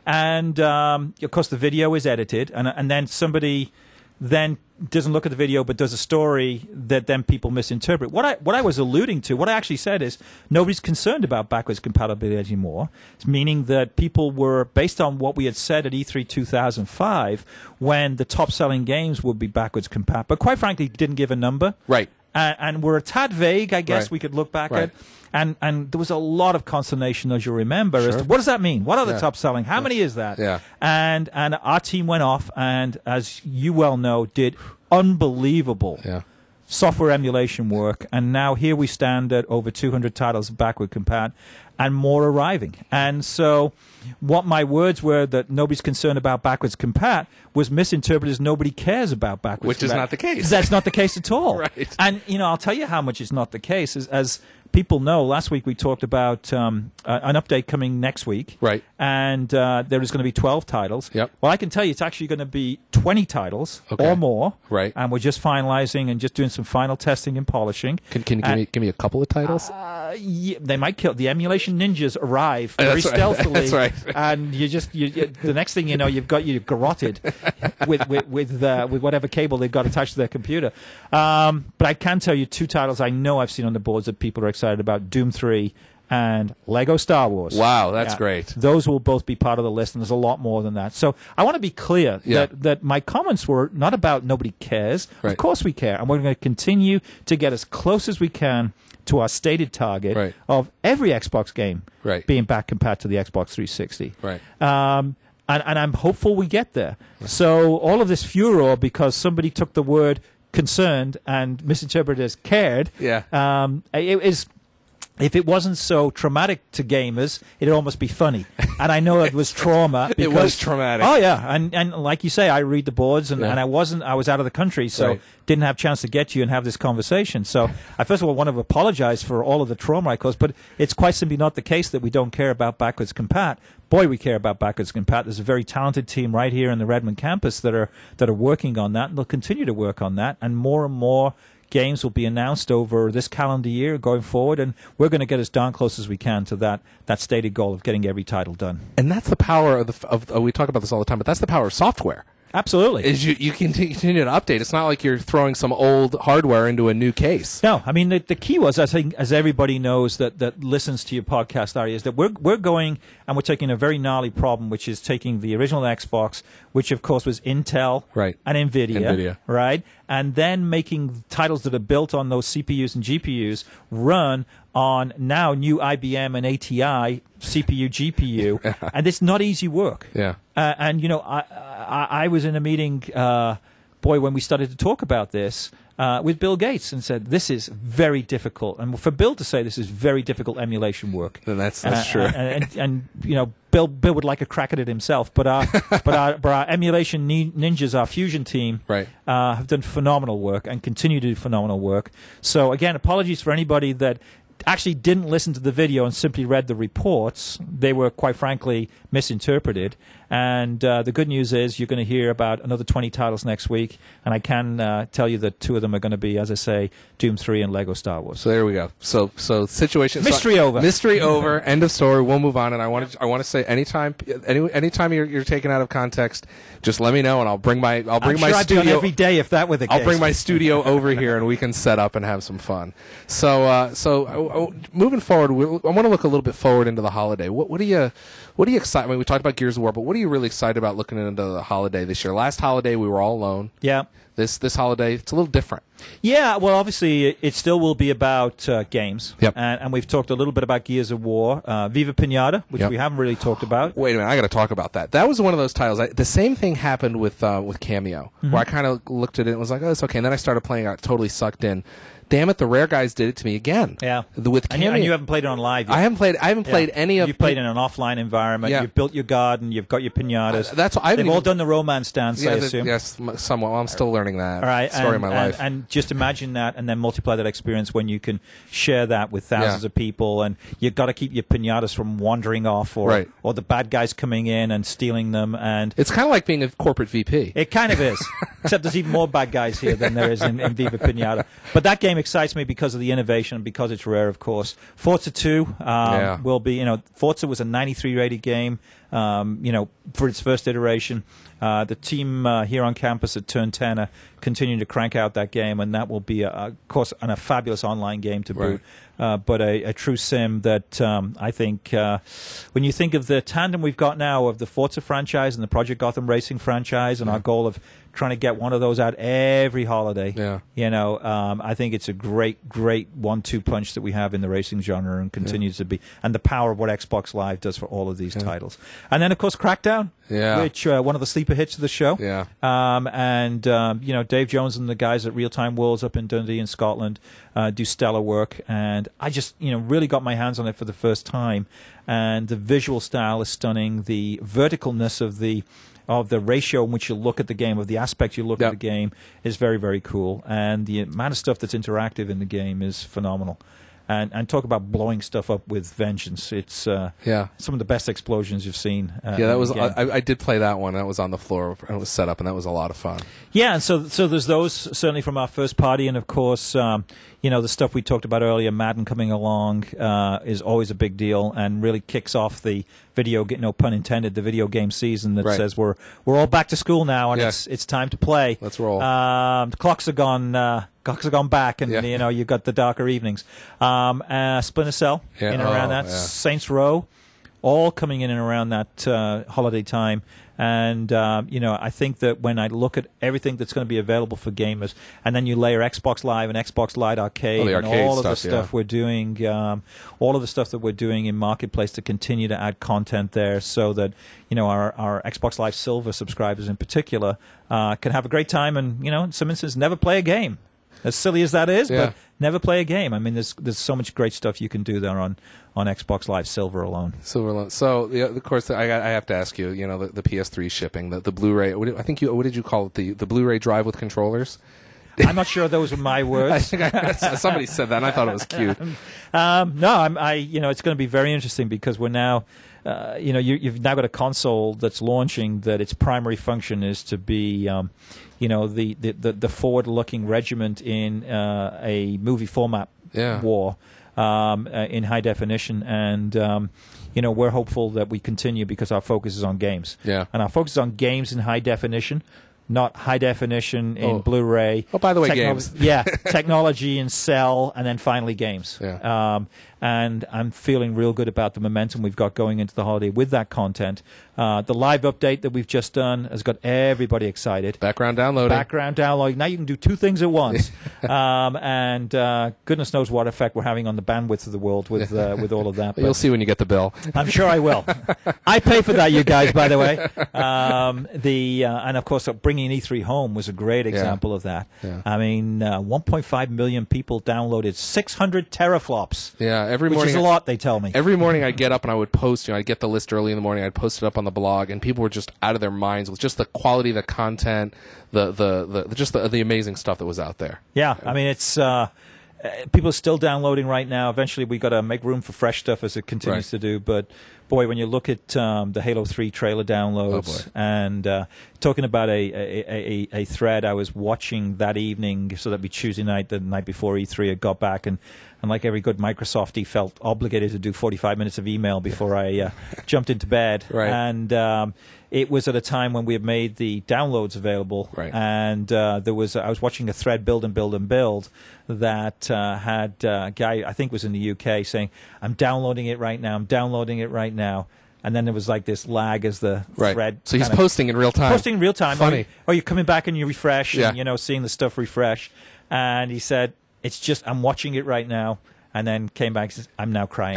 And um, of course, the video is edited, and and then somebody then doesn't look at the video but does a story that then people misinterpret. What I what I was alluding to, what I actually said is nobody's concerned about backwards compatibility anymore. It's meaning that people were, based on what we had said at E three two thousand five, when the top selling games would be backwards compatible, but quite frankly didn't give a number. Right. Uh, and we're a tad vague, I guess Right. we could look back Right. at. And and there was a lot of consternation, as you remember, as Sure. to what does that mean? What are the Yeah. top selling? How many is that? Yeah. And and our team went off and, as you well know, did unbelievable Yeah. software emulation work. And now here we stand at over two hundred titles of backward compat and more arriving. And so what my words were, that nobody's concerned about backwards compat, was misinterpreted as nobody cares about backwards Which is compat. not the case. That's not the case at all. Right. And, you know, I'll tell you how much it's not the case. As, as people know, last week we talked about um, uh, an update coming next week. Right. And uh, there is going to be twelve titles. Yep. Well, I can tell you it's actually going to be twenty titles Okay. or more. Right. And we're just finalizing and just doing some final testing and polishing. Can can you give And- me give me a couple of titles? Uh, yeah, they might kill. The emulation ninjas arrive very That's right. stealthily. That's right. And you just you, you, the next thing you know, you've got you garroted with with with, uh, with whatever cable they've got attached to their computer. Um, but I can tell you two titles I know I've seen on the boards that people are excited about: Doom three and Lego Star Wars. Wow, that's Yeah. great. Those will both be part of the list, and there's a lot more than that. So I want to be clear Yeah. that, that my comments were not about nobody cares. Right. Of course we care, and we're going to continue to get as close as we can to our stated target Right. of every Xbox game Right. being back compat to the Xbox three sixty. Right. Um, and, and I'm hopeful we get there. So all of this furor because somebody took the word concerned and misinterpreted as cared, Yeah. um, it is if it wasn't so traumatic to gamers, it'd almost be funny. And I know it was trauma. Because, it was traumatic. Oh yeah, and and like you say, I read the boards, and, yeah. and I wasn't. I was out of the country, so right. didn't have a chance to get you and have this conversation. So I first of all want to apologize for all of the trauma I caused, but it's quite simply not the case that we don't care about Backwards Compat. Boy, we care about Backwards Compat. There's a very talented team right here in the Redmond campus that are that are working on that, and they'll continue to work on that, and more and more games will be announced over this calendar year going forward, and we're going to get as darn close as we can to that that stated goal of getting every title done. And that's the power of the of, of we talk about this all the time, but that's the power of software. Absolutely. Is you you can continue to update. It's not like you're throwing some old hardware into a new case. No, I mean the, the key was, I think, as everybody knows that, that listens to your podcast, Ari, is that we're we're going and we're taking a very gnarly problem, which is taking the original Xbox, which of course was Intel right. and Nvidia, Nvidia, right, and then making titles that are built on those C P Us and G P Us run on now new I B M and A T I C P U, G P U, and it's not easy work. Yeah. Uh, and, you know, I, I, I was in a meeting, uh, boy, when we started to talk about this uh, with Bill Gates and said, this is very difficult. And for Bill to say this is very difficult emulation work. Then that's, that's uh, true. And, and, and, you know, Bill Bill would like a crack at it himself. But our, but our, but our emulation ni- ninjas, our fusion team, right. uh, have done phenomenal work and continue to do phenomenal work. So, again, apologies for anybody that actually didn't listen to the video and simply read the reports. They were, quite frankly, misinterpreted. And uh, the good news is you're going to hear about another twenty titles next week. And I can uh, tell you that two of them are going to be, as I say, Doom three and Lego Star Wars. So there we go. So so situation mystery so, over. Mystery over. End of story. We'll move on. And I want to I want to say anytime any anytime you're you're taken out of context, just let me know and I'll bring my I'll bring I'm my sure studio I'd do it every day if that were the case. I'll bring my studio over here and we can set up and have some fun. So uh, so uh, moving forward, we, I want to look a little bit forward into the holiday. What what are you what are you excited? I mean, we talked about Gears of War, but what are you really excited about looking into the holiday this year? Last holiday we were all alone. Yeah. This this holiday it's a little different. Yeah, well, obviously it, it still will be about uh, games. Yep. And, and we've talked a little bit about Gears of War, uh, Viva Pinata, which yep. we haven't really talked about. Wait a minute, I got to talk about that. That was one of those titles. I, the same thing happened with uh, with Cameo, mm-hmm. where I kind of looked at it and was like, "Oh, it's okay." And then I started playing, I got totally sucked in. Damn it, the Rare guys did it to me again. Yeah. The, with and, you, and you haven't played it on live yet. I haven't played. I haven't yeah. played any of. You've played in an offline environment. Yeah. You've built your garden. You've got your pinatas. Uh, that's. I've They've even, all done the romance dance. Yeah, I the, assume. yes, somewhat. Well, I'm still learning that. All right. Story and, of my and, life. And just imagine that, and then multiply that experience when you can share that with thousands yeah. of people, and you've got to keep your pinatas from wandering off, or right. or the bad guys coming in and stealing them. And it's kind of like being a corporate V P. It kind of is, except there's even more bad guys here than there is in, in Viva Pinata. But that game excites me because of the innovation and because it's Rare, of course. Forza two um, yeah. will be, you know, Forza was a ninety-three rated game, um, you know, for its first iteration. Uh, the team uh, here on campus at Turn ten are continuing to crank out that game, and that will be, a, of course, an, a fabulous online game to boot. Right. Uh, but a, a true sim that um, I think, uh, when you think of the tandem we've got now of the Forza franchise and the Project Gotham Racing franchise, and yeah. our goal of trying to get one of those out every holiday, yeah. you know, um, I think it's a great, great one two punch that we have in the racing genre and continues yeah. to be, and the power of what Xbox Live does for all of these yeah. titles. And then, of course, Crackdown, yeah. which uh, one of the sleeper hits of the show. Yeah. Um, and, um, you know, Dave Jones and the guys at Real Time Worlds up in Dundee in Scotland uh, do stellar work. And I just, you know, really got my hands on it for the first time. And the visual style is stunning. The verticalness of the of the ratio in which you look at the game, of the aspect you look yep. at the game, is very, very cool. And the amount of stuff that's interactive in the game is phenomenal. And and talk about blowing stuff up with vengeance. It's uh, yeah. some of the best explosions you've seen. Uh, yeah, that in was. the game. I, I did play that one. That was on the floor and it was set up, and that was a lot of fun. Yeah, and so so there's those certainly from our first party, and of course, um, you know, the stuff we talked about earlier, Madden coming along uh, is always a big deal, and really kicks off the video, no pun intended, the video game season that right. says we're we're all back to school now, and yeah. it's it's time to play. Let's roll. Um, the clocks are gone. Uh, clocks are gone back, and yeah. you know you've got the darker evenings. Um, uh, Splinter Cell yeah. in and around oh, that, yeah. Saints Row, all coming in and around that uh, holiday time. And, um, you know, I think that when I look at everything that's going to be available for gamers, and then you layer Xbox Live and Xbox Live Arcade, oh, the and arcade all of stuff, the stuff yeah. we're doing, um, all of the stuff that we're doing in Marketplace to continue to add content there so that, you know, our, our Xbox Live Silver subscribers in particular uh, can have a great time and, you know, in some instances, never play a game. as silly as that is, Yeah. but never play a game. I mean, there's there's so much great stuff you can do there on, on Xbox Live Silver alone. Silver. So, yeah, of course, I, I have to ask you. You know, the, the P S three shipping, the, the Blu-ray. What did, I think you. What did you call it? The the Blu-ray drive with controllers. I'm not sure those were my words. I think I, somebody said that, and I thought it was cute. Um, no, I'm, I. You know, it's going to be very interesting because we're now, uh, you know, you, you've now got a console that's launching that its primary function is to be, um, you know, the the, the, the forward-looking regiment in uh, a movie format Yeah. war um, uh, in high definition, and um, you know, we're hopeful that we continue because our focus is on games. Yeah. And our focus is on games in high definition. Not high definition in Oh. Blu-ray. Oh, by the way, Technolo- games. yeah, technology in cell, and then finally games. Yeah. Um, and I'm feeling real good about the momentum we've got going into the holiday with that content. Uh, the live update that we've just done has got everybody excited. Background downloading. Background downloading. Now you can do two things at once, um, and uh, goodness knows what effect we're having on the bandwidth of the world with uh, with all of that. You'll see when you get the bill. I'm sure I will. I pay for that, you guys, by the way. Um, the uh, and of course, uh, bringing E three home was a great example of that. Yeah. I mean, uh, one point five million people downloaded six hundred teraflops. Yeah, every which morning. is a lot, they tell me. Every morning I'd get up and I would post, you know, I'd get the list early in the morning, I'd post it up on the blog, and people were just out of their minds with just the quality of the content, the the, the just the, the amazing stuff that was out there. Yeah, I mean, it's uh, uh, people are still downloading right now. Eventually, we got to make room for fresh stuff as it continues Right. to do. But boy, when you look at um, the Halo three trailer downloads, Oh, boy. and uh, talking about a, a, a, a thread I was watching that evening, so that'd be Tuesday night, the night before E three, I got back, and, and like every good Microsoftie, felt obligated to do forty-five minutes of email before I uh, jumped into bed. Right. And um, it was at a time when we had made the downloads available, Right. and uh, there was I was watching a thread build and build and build that uh, had uh, a guy, I think was in the U K, saying, "I'm downloading it right now. I'm downloading it right now." And then there was like this lag as the Right. thread. So he's kind of- posting in real time. posting in real time. Funny. Or, or you're coming back and you refresh, Yeah. and you know, seeing the stuff refresh. And he said, "It's just I'm watching it right now." And then came back and says, "I'm now crying."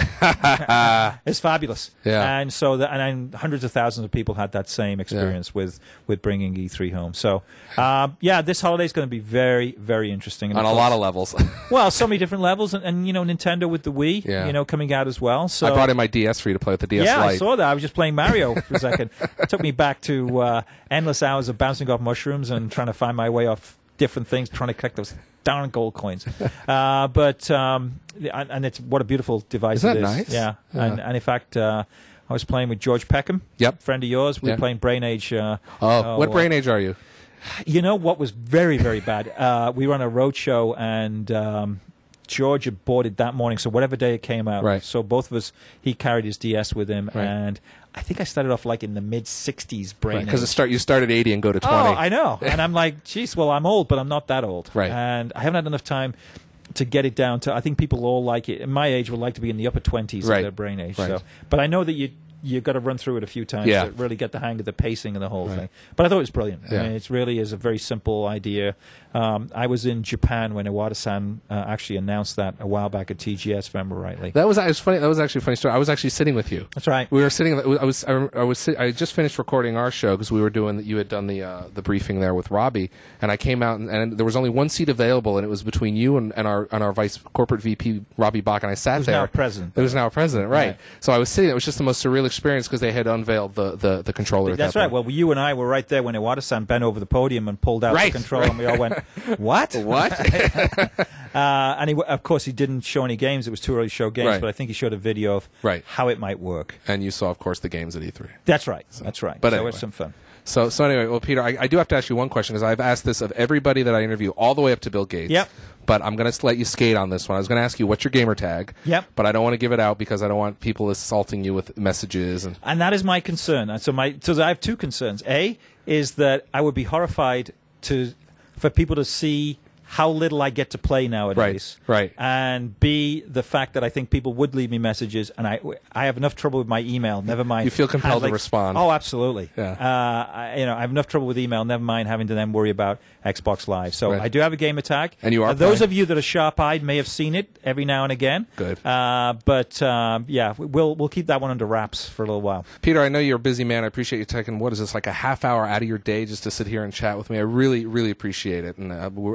It's fabulous. Yeah. And so, the, and then hundreds of thousands of people had that same experience with, with bringing E three home. So, um, yeah, this holiday is going to be very, very interesting. And On of a course- lot of levels. well, so many different levels, and, and you know, Nintendo with the Wii, Yeah. you know, coming out as well. So I brought in my D S for you to play with the D S yeah, Lite. I saw that. I was just playing Mario for a second. It took me back to uh, endless hours of bouncing off mushrooms and trying to find my way off different things, trying to collect those darn gold coins. Uh, but um, and, and it's what a beautiful device Isn't it that is. nice? Yeah. Yeah. And, and in fact, uh, I was playing with George Peckham, Yep. friend of yours. We Yeah. were playing Brain Age. Uh, Oh, what uh, brain age are you? You know what was very, very bad? Uh, we were on a road show, and um, George had bought it that morning, so whatever day it came out. Right. So both of us, he carried his D S with him, Right. and I think I started off like in the mid sixties brain. Because age. start you start at eighty and go to twenty. Oh, I know. And I'm like, geez, well, I'm old, but I'm not that old. Right. And I haven't had enough time to get it down to, I think people all like it. In my age, would like to be in the upper twenties Right. of their brain age. Right. So, but I know that you, you've got to run through it a few times Yeah. to really get the hang of the pacing and the whole Right. thing. But I thought it was brilliant. Yeah. I mean, it really is a very simple idea. Um, I was in Japan when Iwata-san uh, actually announced that a while back at T G S, if I remember rightly. That was, it was funny. That was actually a funny story. I was actually sitting with you. That's right. We were sitting. I was. I, I was. Sit, I had just finished recording our show because we were doing. You had done the uh, the briefing there with Robbie, and I came out and, and there was only one seat available, and it was between you and, and our and our vice corporate V P Robbie Bach, and I sat Who's there. now president. It was now president, right? Right. So I was sitting. It was just the most surreal experience because they had unveiled the the, the controller. At That's that right. point. Well, you and I were right there when Iwata-san bent over the podium and pulled out Right, the controller, right. and we all went, "What?" What? Uh, and he, of course, he didn't show any games. It was too early to show games, Right. but I think he showed a video of Right. how it might work. And you saw, of course, the games at E three. That's right. That's right. but so anyway. it's some fun. So, so anyway, well, Peter, I, I do have to ask you one question because I've asked this of everybody that I interview, all the way up to Bill Gates. Yep. But I'm going to let you skate on this one. I was going to ask you what's your gamer tag. Yep. But I don't want to give it out because I don't want people assaulting you with messages and. And that is my concern. And so my so I have two concerns. A is that I would be horrified to for people to see how little I get to play nowadays. Right, right. And B, the fact that I think people would leave me messages, and I, I have enough trouble with my email. Never mind. You feel compelled to handling- respond. Oh, absolutely. Yeah. Uh, I, you know, I have enough trouble with email. Never mind having to then worry about Xbox Live. So Right. I do have a gamer tag. And you are Uh, those playing? of you that are sharp-eyed may have seen it every now and again. Good. Uh, but um, yeah, we'll we'll keep that one under wraps for a little while. Peter, I know you're a busy man. I appreciate you taking, what is this, like a half hour out of your day just to sit here and chat with me. I really, really appreciate it. And uh, we're, I can just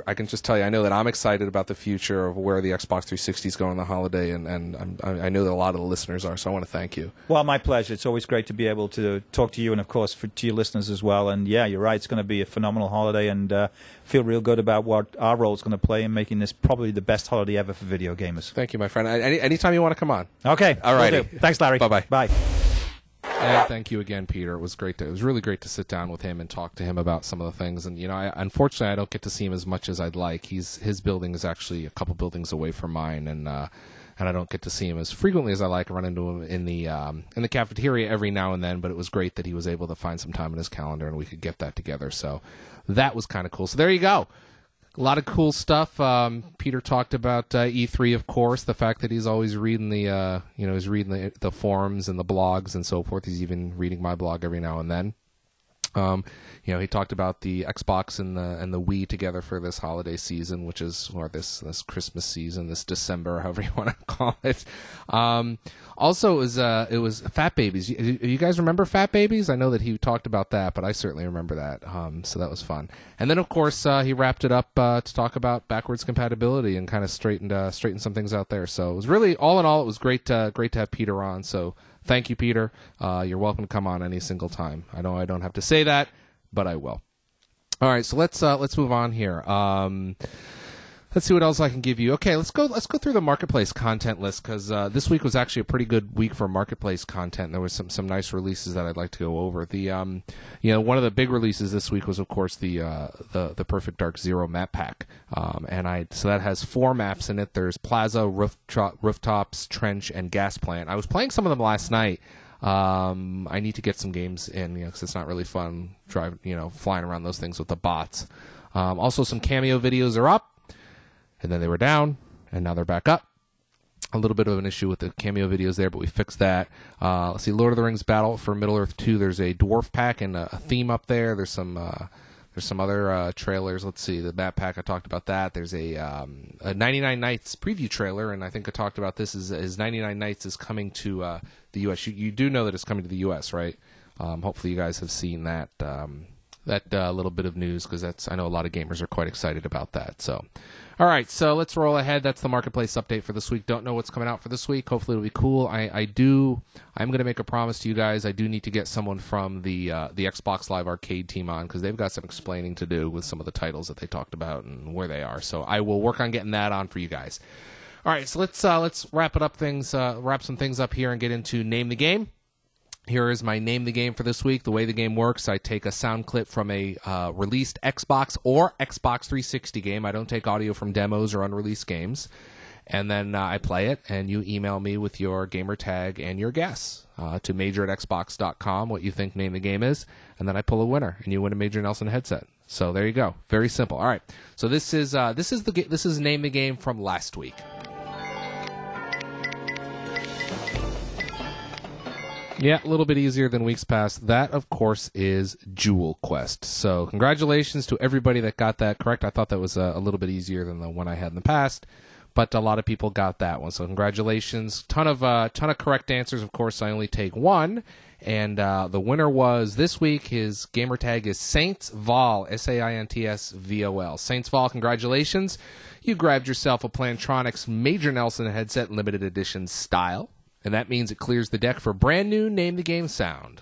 tell you, I know that I'm excited about the future of where the Xbox three sixty is going the holiday, and, and I'm, I know that a lot of the listeners are, so I want to thank you. Well, my pleasure. It's always great to be able to talk to you and, of course, for, to your listeners as well. And, yeah, you're right. It's going to be a phenomenal holiday, and uh, feel real good about what our role is going to play in making this probably the best holiday ever for video gamers. Thank you, my friend. Any, anytime you want to come on. Okay. All righty. Thanks, Larry. Bye-bye. Bye. And thank you again, Peter. It was great. To, it was really great to sit down with him and talk to him about some of the things. And you know, I, unfortunately, I don't get to see him as much as I'd like. He's his building is actually a couple buildings away from mine, and uh, and I don't get to see him as frequently as I like. I run into him in the um, in the cafeteria every now and then. But it was great that he was able to find some time in his calendar and we could get that together. So that was kind of cool. So there you go. A lot of cool stuff. Um, Peter talked about uh, E three, of course, the fact that he's always reading the, uh, you know, he's reading the, the forums and the blogs and so forth. He's even reading my blog every now and then. Um, you know, he talked about the Xbox and the and the Wii together for this holiday season, which is or this this Christmas season, this December, however you want to call it. Um, also, it was uh, it was Fat Babies. You, you guys remember Fat Babies? I know that he talked about that, but I certainly remember that. Um, so that was fun. And then, of course, uh, he wrapped it up uh, to talk about backwards compatibility and kind of straightened uh, straightened some things out there. So it was really, all in all, it was great uh, great to have Peter on. So. Thank you, Peter. Uh, you're welcome to come on any single time. I know I don't have to say that, but I will. All right, so let's uh, let's move on here. Um, let's see what else I can give you. Okay, let's go. Let's go through the marketplace content list because uh, this week was actually a pretty good week for marketplace content. There was some some nice releases that I'd like to go over. The um, you know, one of the big releases this week was, of course, the uh, the the Perfect Dark Zero map pack, um, and I so that has four maps in it. There's Plaza, roof rooftops, trench, and gas plant. I was playing some of them last night. Um, I need to get some games in, you know, because it's not really fun driving, you know, flying around those things with the bots. Um, also, some cameo videos are up. And then they were down, and now they're back up. A little bit of an issue with the cameo videos there, but we fixed that. Uh, let's see, Lord of the Rings Battle for Middle-earth two. There's a dwarf pack and a, a theme up there. There's some uh, there's some other uh, trailers. Let's see, the map pack, I talked about that. There's a, um, a ninety-nine Nights preview trailer, and I think I talked about this. Is, is ninety-nine Nights is coming to uh, the U S. You, you do know that it's coming to the U S, right? Um, hopefully you guys have seen that um, that uh, little bit of news, because that's I know a lot of gamers are quite excited about that. So. All right, so let's roll ahead. That's the marketplace update for this week. Don't know what's coming out for this week. Hopefully it'll be cool. I, I do. I'm going to make a promise to you guys. I do need to get someone from the uh, the Xbox Live Arcade team on, because they've got some explaining to do with some of the titles that they talked about and where they are. So I will work on getting that on for you guys. All right, so let's uh, let's wrap it up. Things uh, wrap some things up here and get into Name the Game. Here is my Name the Game for this week. The way the game works, I take a sound clip from a uh, released Xbox or Xbox three sixty game. I don't take audio from demos or unreleased games. And then uh, I play it, and you email me with your gamer tag and your guess uh, to major at xbox dot com, what you think Name the Game is, and then I pull a winner, and you win a Major Nelson headset. So there you go. Very simple. All right. So this is uh, this is the ga- this is Name the Game from last week. Yeah, a little bit easier than weeks past. That, of course, is Jewel Quest. So congratulations to everybody that got that correct. I thought that was a, a little bit easier than the one I had in the past, but a lot of people got that one. So congratulations. Ton of uh, ton of correct answers. Of course, I only take one. And uh, the winner was this week. His gamer tag is Saints Vol, S A I N T S V O L. Saints Vol, congratulations. You grabbed yourself a Plantronics Major Nelson headset limited edition style. And that means it clears the deck for brand new Name the Game sound.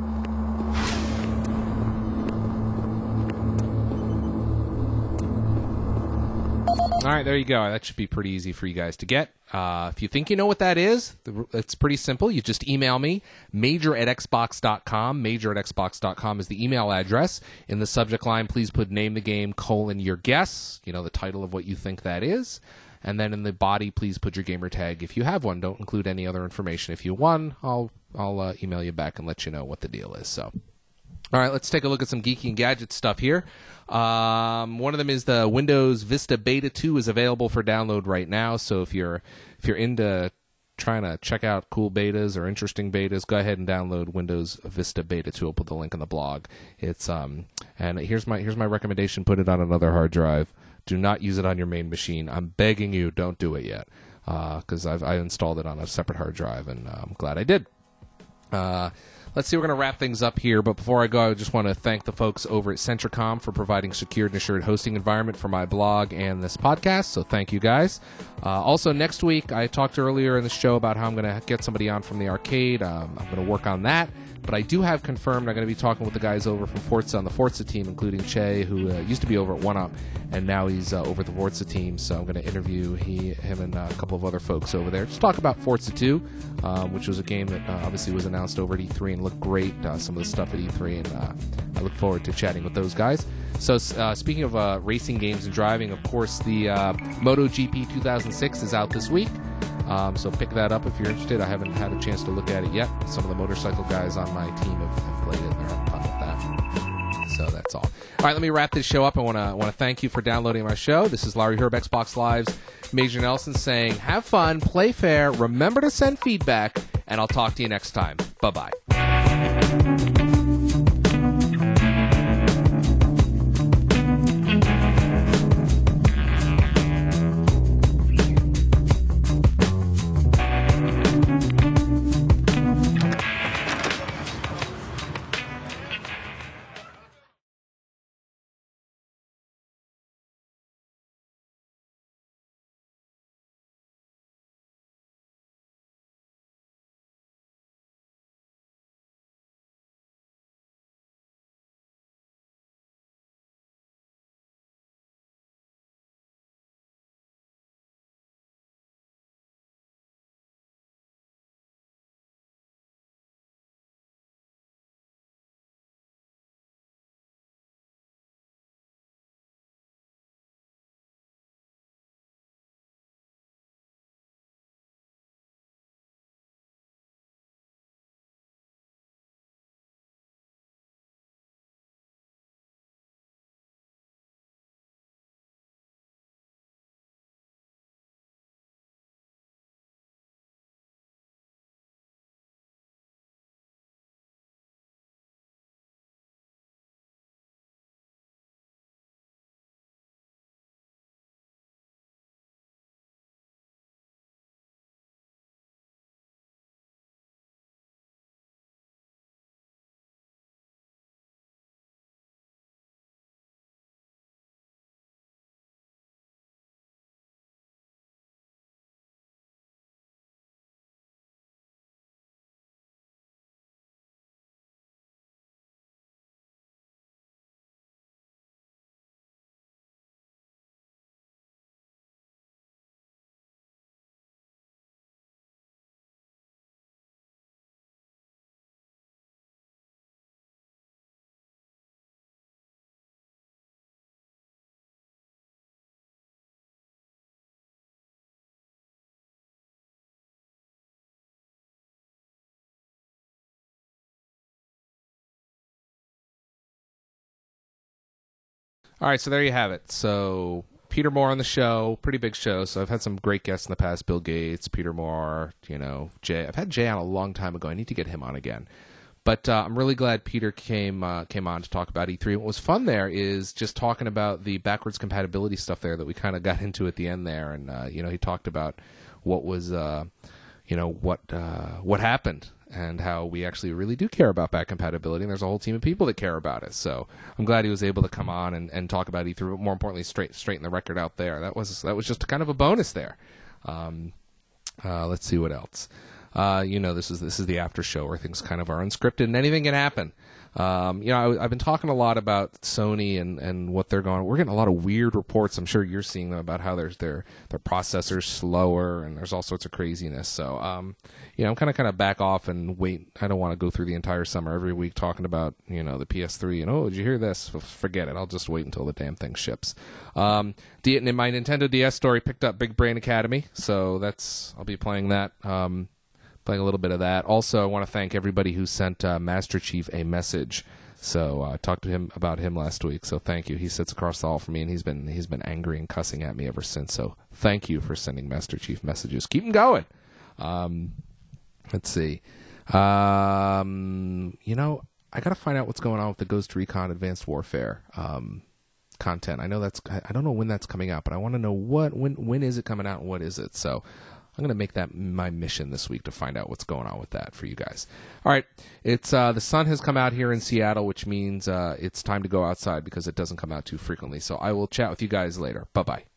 All right, there you go. That should be pretty easy for you guys to get. Uh, if you think you know what that is, it's pretty simple. You just email me, major at xbox dot com. major at xbox dot com is the email address. In the subject line, please put Name the Game, colon, your guess, you know, the title of what you think that is. And then in the body, please put your gamer tag if you have one. Don't include any other information. If you won, I'll I'll uh, email you back and let you know what the deal is. So, all right, let's take a look at some geeky and gadget stuff here. Um, one of them is the Windows Vista Beta two is available for download right now. So if you're if you're into trying to check out cool betas or interesting betas, go ahead and download Windows Vista Beta two. I'll put the link in the blog. It's um and here's my here's my recommendation: put it on another hard drive. Do not use it on your main machine. I'm begging you, don't do it yet, because uh, I've I installed it on a separate hard drive, and uh, I'm glad I did. Uh, let's see, we're going to wrap things up here, but before I go, I just want to thank the folks over at Centricom for providing secured and assured hosting environment for my blog and this podcast, so thank you guys. Uh, also, next week, I talked earlier in the show about how I'm going to get somebody on from the arcade. Um, I'm going to work on that, but I do have confirmed I'm going to be talking with the guys over from Forza on the Forza team, including Che, who uh, used to be over at one up, and now he's uh, over at the Forza team, so I'm going to interview he, him and uh, a couple of other folks over there. Just talk about Forza two, um, which was a game that uh, obviously was announced over at E three and looked great, uh, some of the stuff at E three, and uh, I look forward to chatting with those guys. So uh, speaking of uh, racing games and driving, of course, the uh, MotoGP two thousand six is out this week. Um, so pick that up if you're interested. I haven't had a chance to look at it yet. Some of the motorcycle guys on my team have, have played it, and they're having fun with that. So that's all. All right, let me wrap this show up. I want to want to thank you for downloading my show. This is Larry Herb, Xbox Live's Major Nelson, saying have fun, play fair, remember to send feedback, and I'll talk to you next time. Bye-bye. All right, so there you have it. So Peter Moore on the show, pretty big show. So I've had some great guests in the past: Bill Gates, Peter Moore, you know, Jay. I've had Jay on a long time ago. I need to get him on again. But uh, I'm really glad Peter came uh, came on to talk about E three. What was fun there is just talking about the backwards compatibility stuff there that we kind of got into at the end there, and uh, you know, he talked about what was, uh, you know, what uh, what happened. And how we actually really do care about back compatibility, and there's a whole team of people that care about it. So I'm glad he was able to come on and, and talk about E three, but more importantly, straight straighten the record out there. That was that was just kind of a bonus there. Um, uh, let's see what else. Uh, you know, this is this is the after show where things kind of are unscripted and anything can happen. Um, you know, I, I've been talking a lot about Sony and, and what they're going. We're getting a lot of weird reports. I'm sure you're seeing them about how there's their their processors slower and there's all sorts of craziness. So, um, you know, I'm kind of kind of back off and wait. I don't want to go through the entire summer every week talking about, you know, the P S three and, oh, did you hear this? Forget it. I'll just wait until the damn thing ships. Um, D- in my Nintendo D S story, picked up Big Brain Academy, so that's I'll be playing that. Um, Playing a little bit of that. Also, I want to thank everybody who sent uh, Master Chief a message. So uh, I talked to him about him last week. So thank you. He sits across the hall from me, and he's been he's been angry and cussing at me ever since. So thank you for sending Master Chief messages. Keep them going. Um, let's see. Um, you know, I got to find out what's going on with the Ghost Recon Advanced Warfare um, content. I know that's I don't know when that's coming out, but I want to know what when when is it coming out and what is it. So. I'm going to make that my mission this week to find out what's going on with that for you guys. All right. It's uh, the sun has come out here in Seattle, which means uh, it's time to go outside because it doesn't come out too frequently. So I will chat with you guys later. Bye-bye.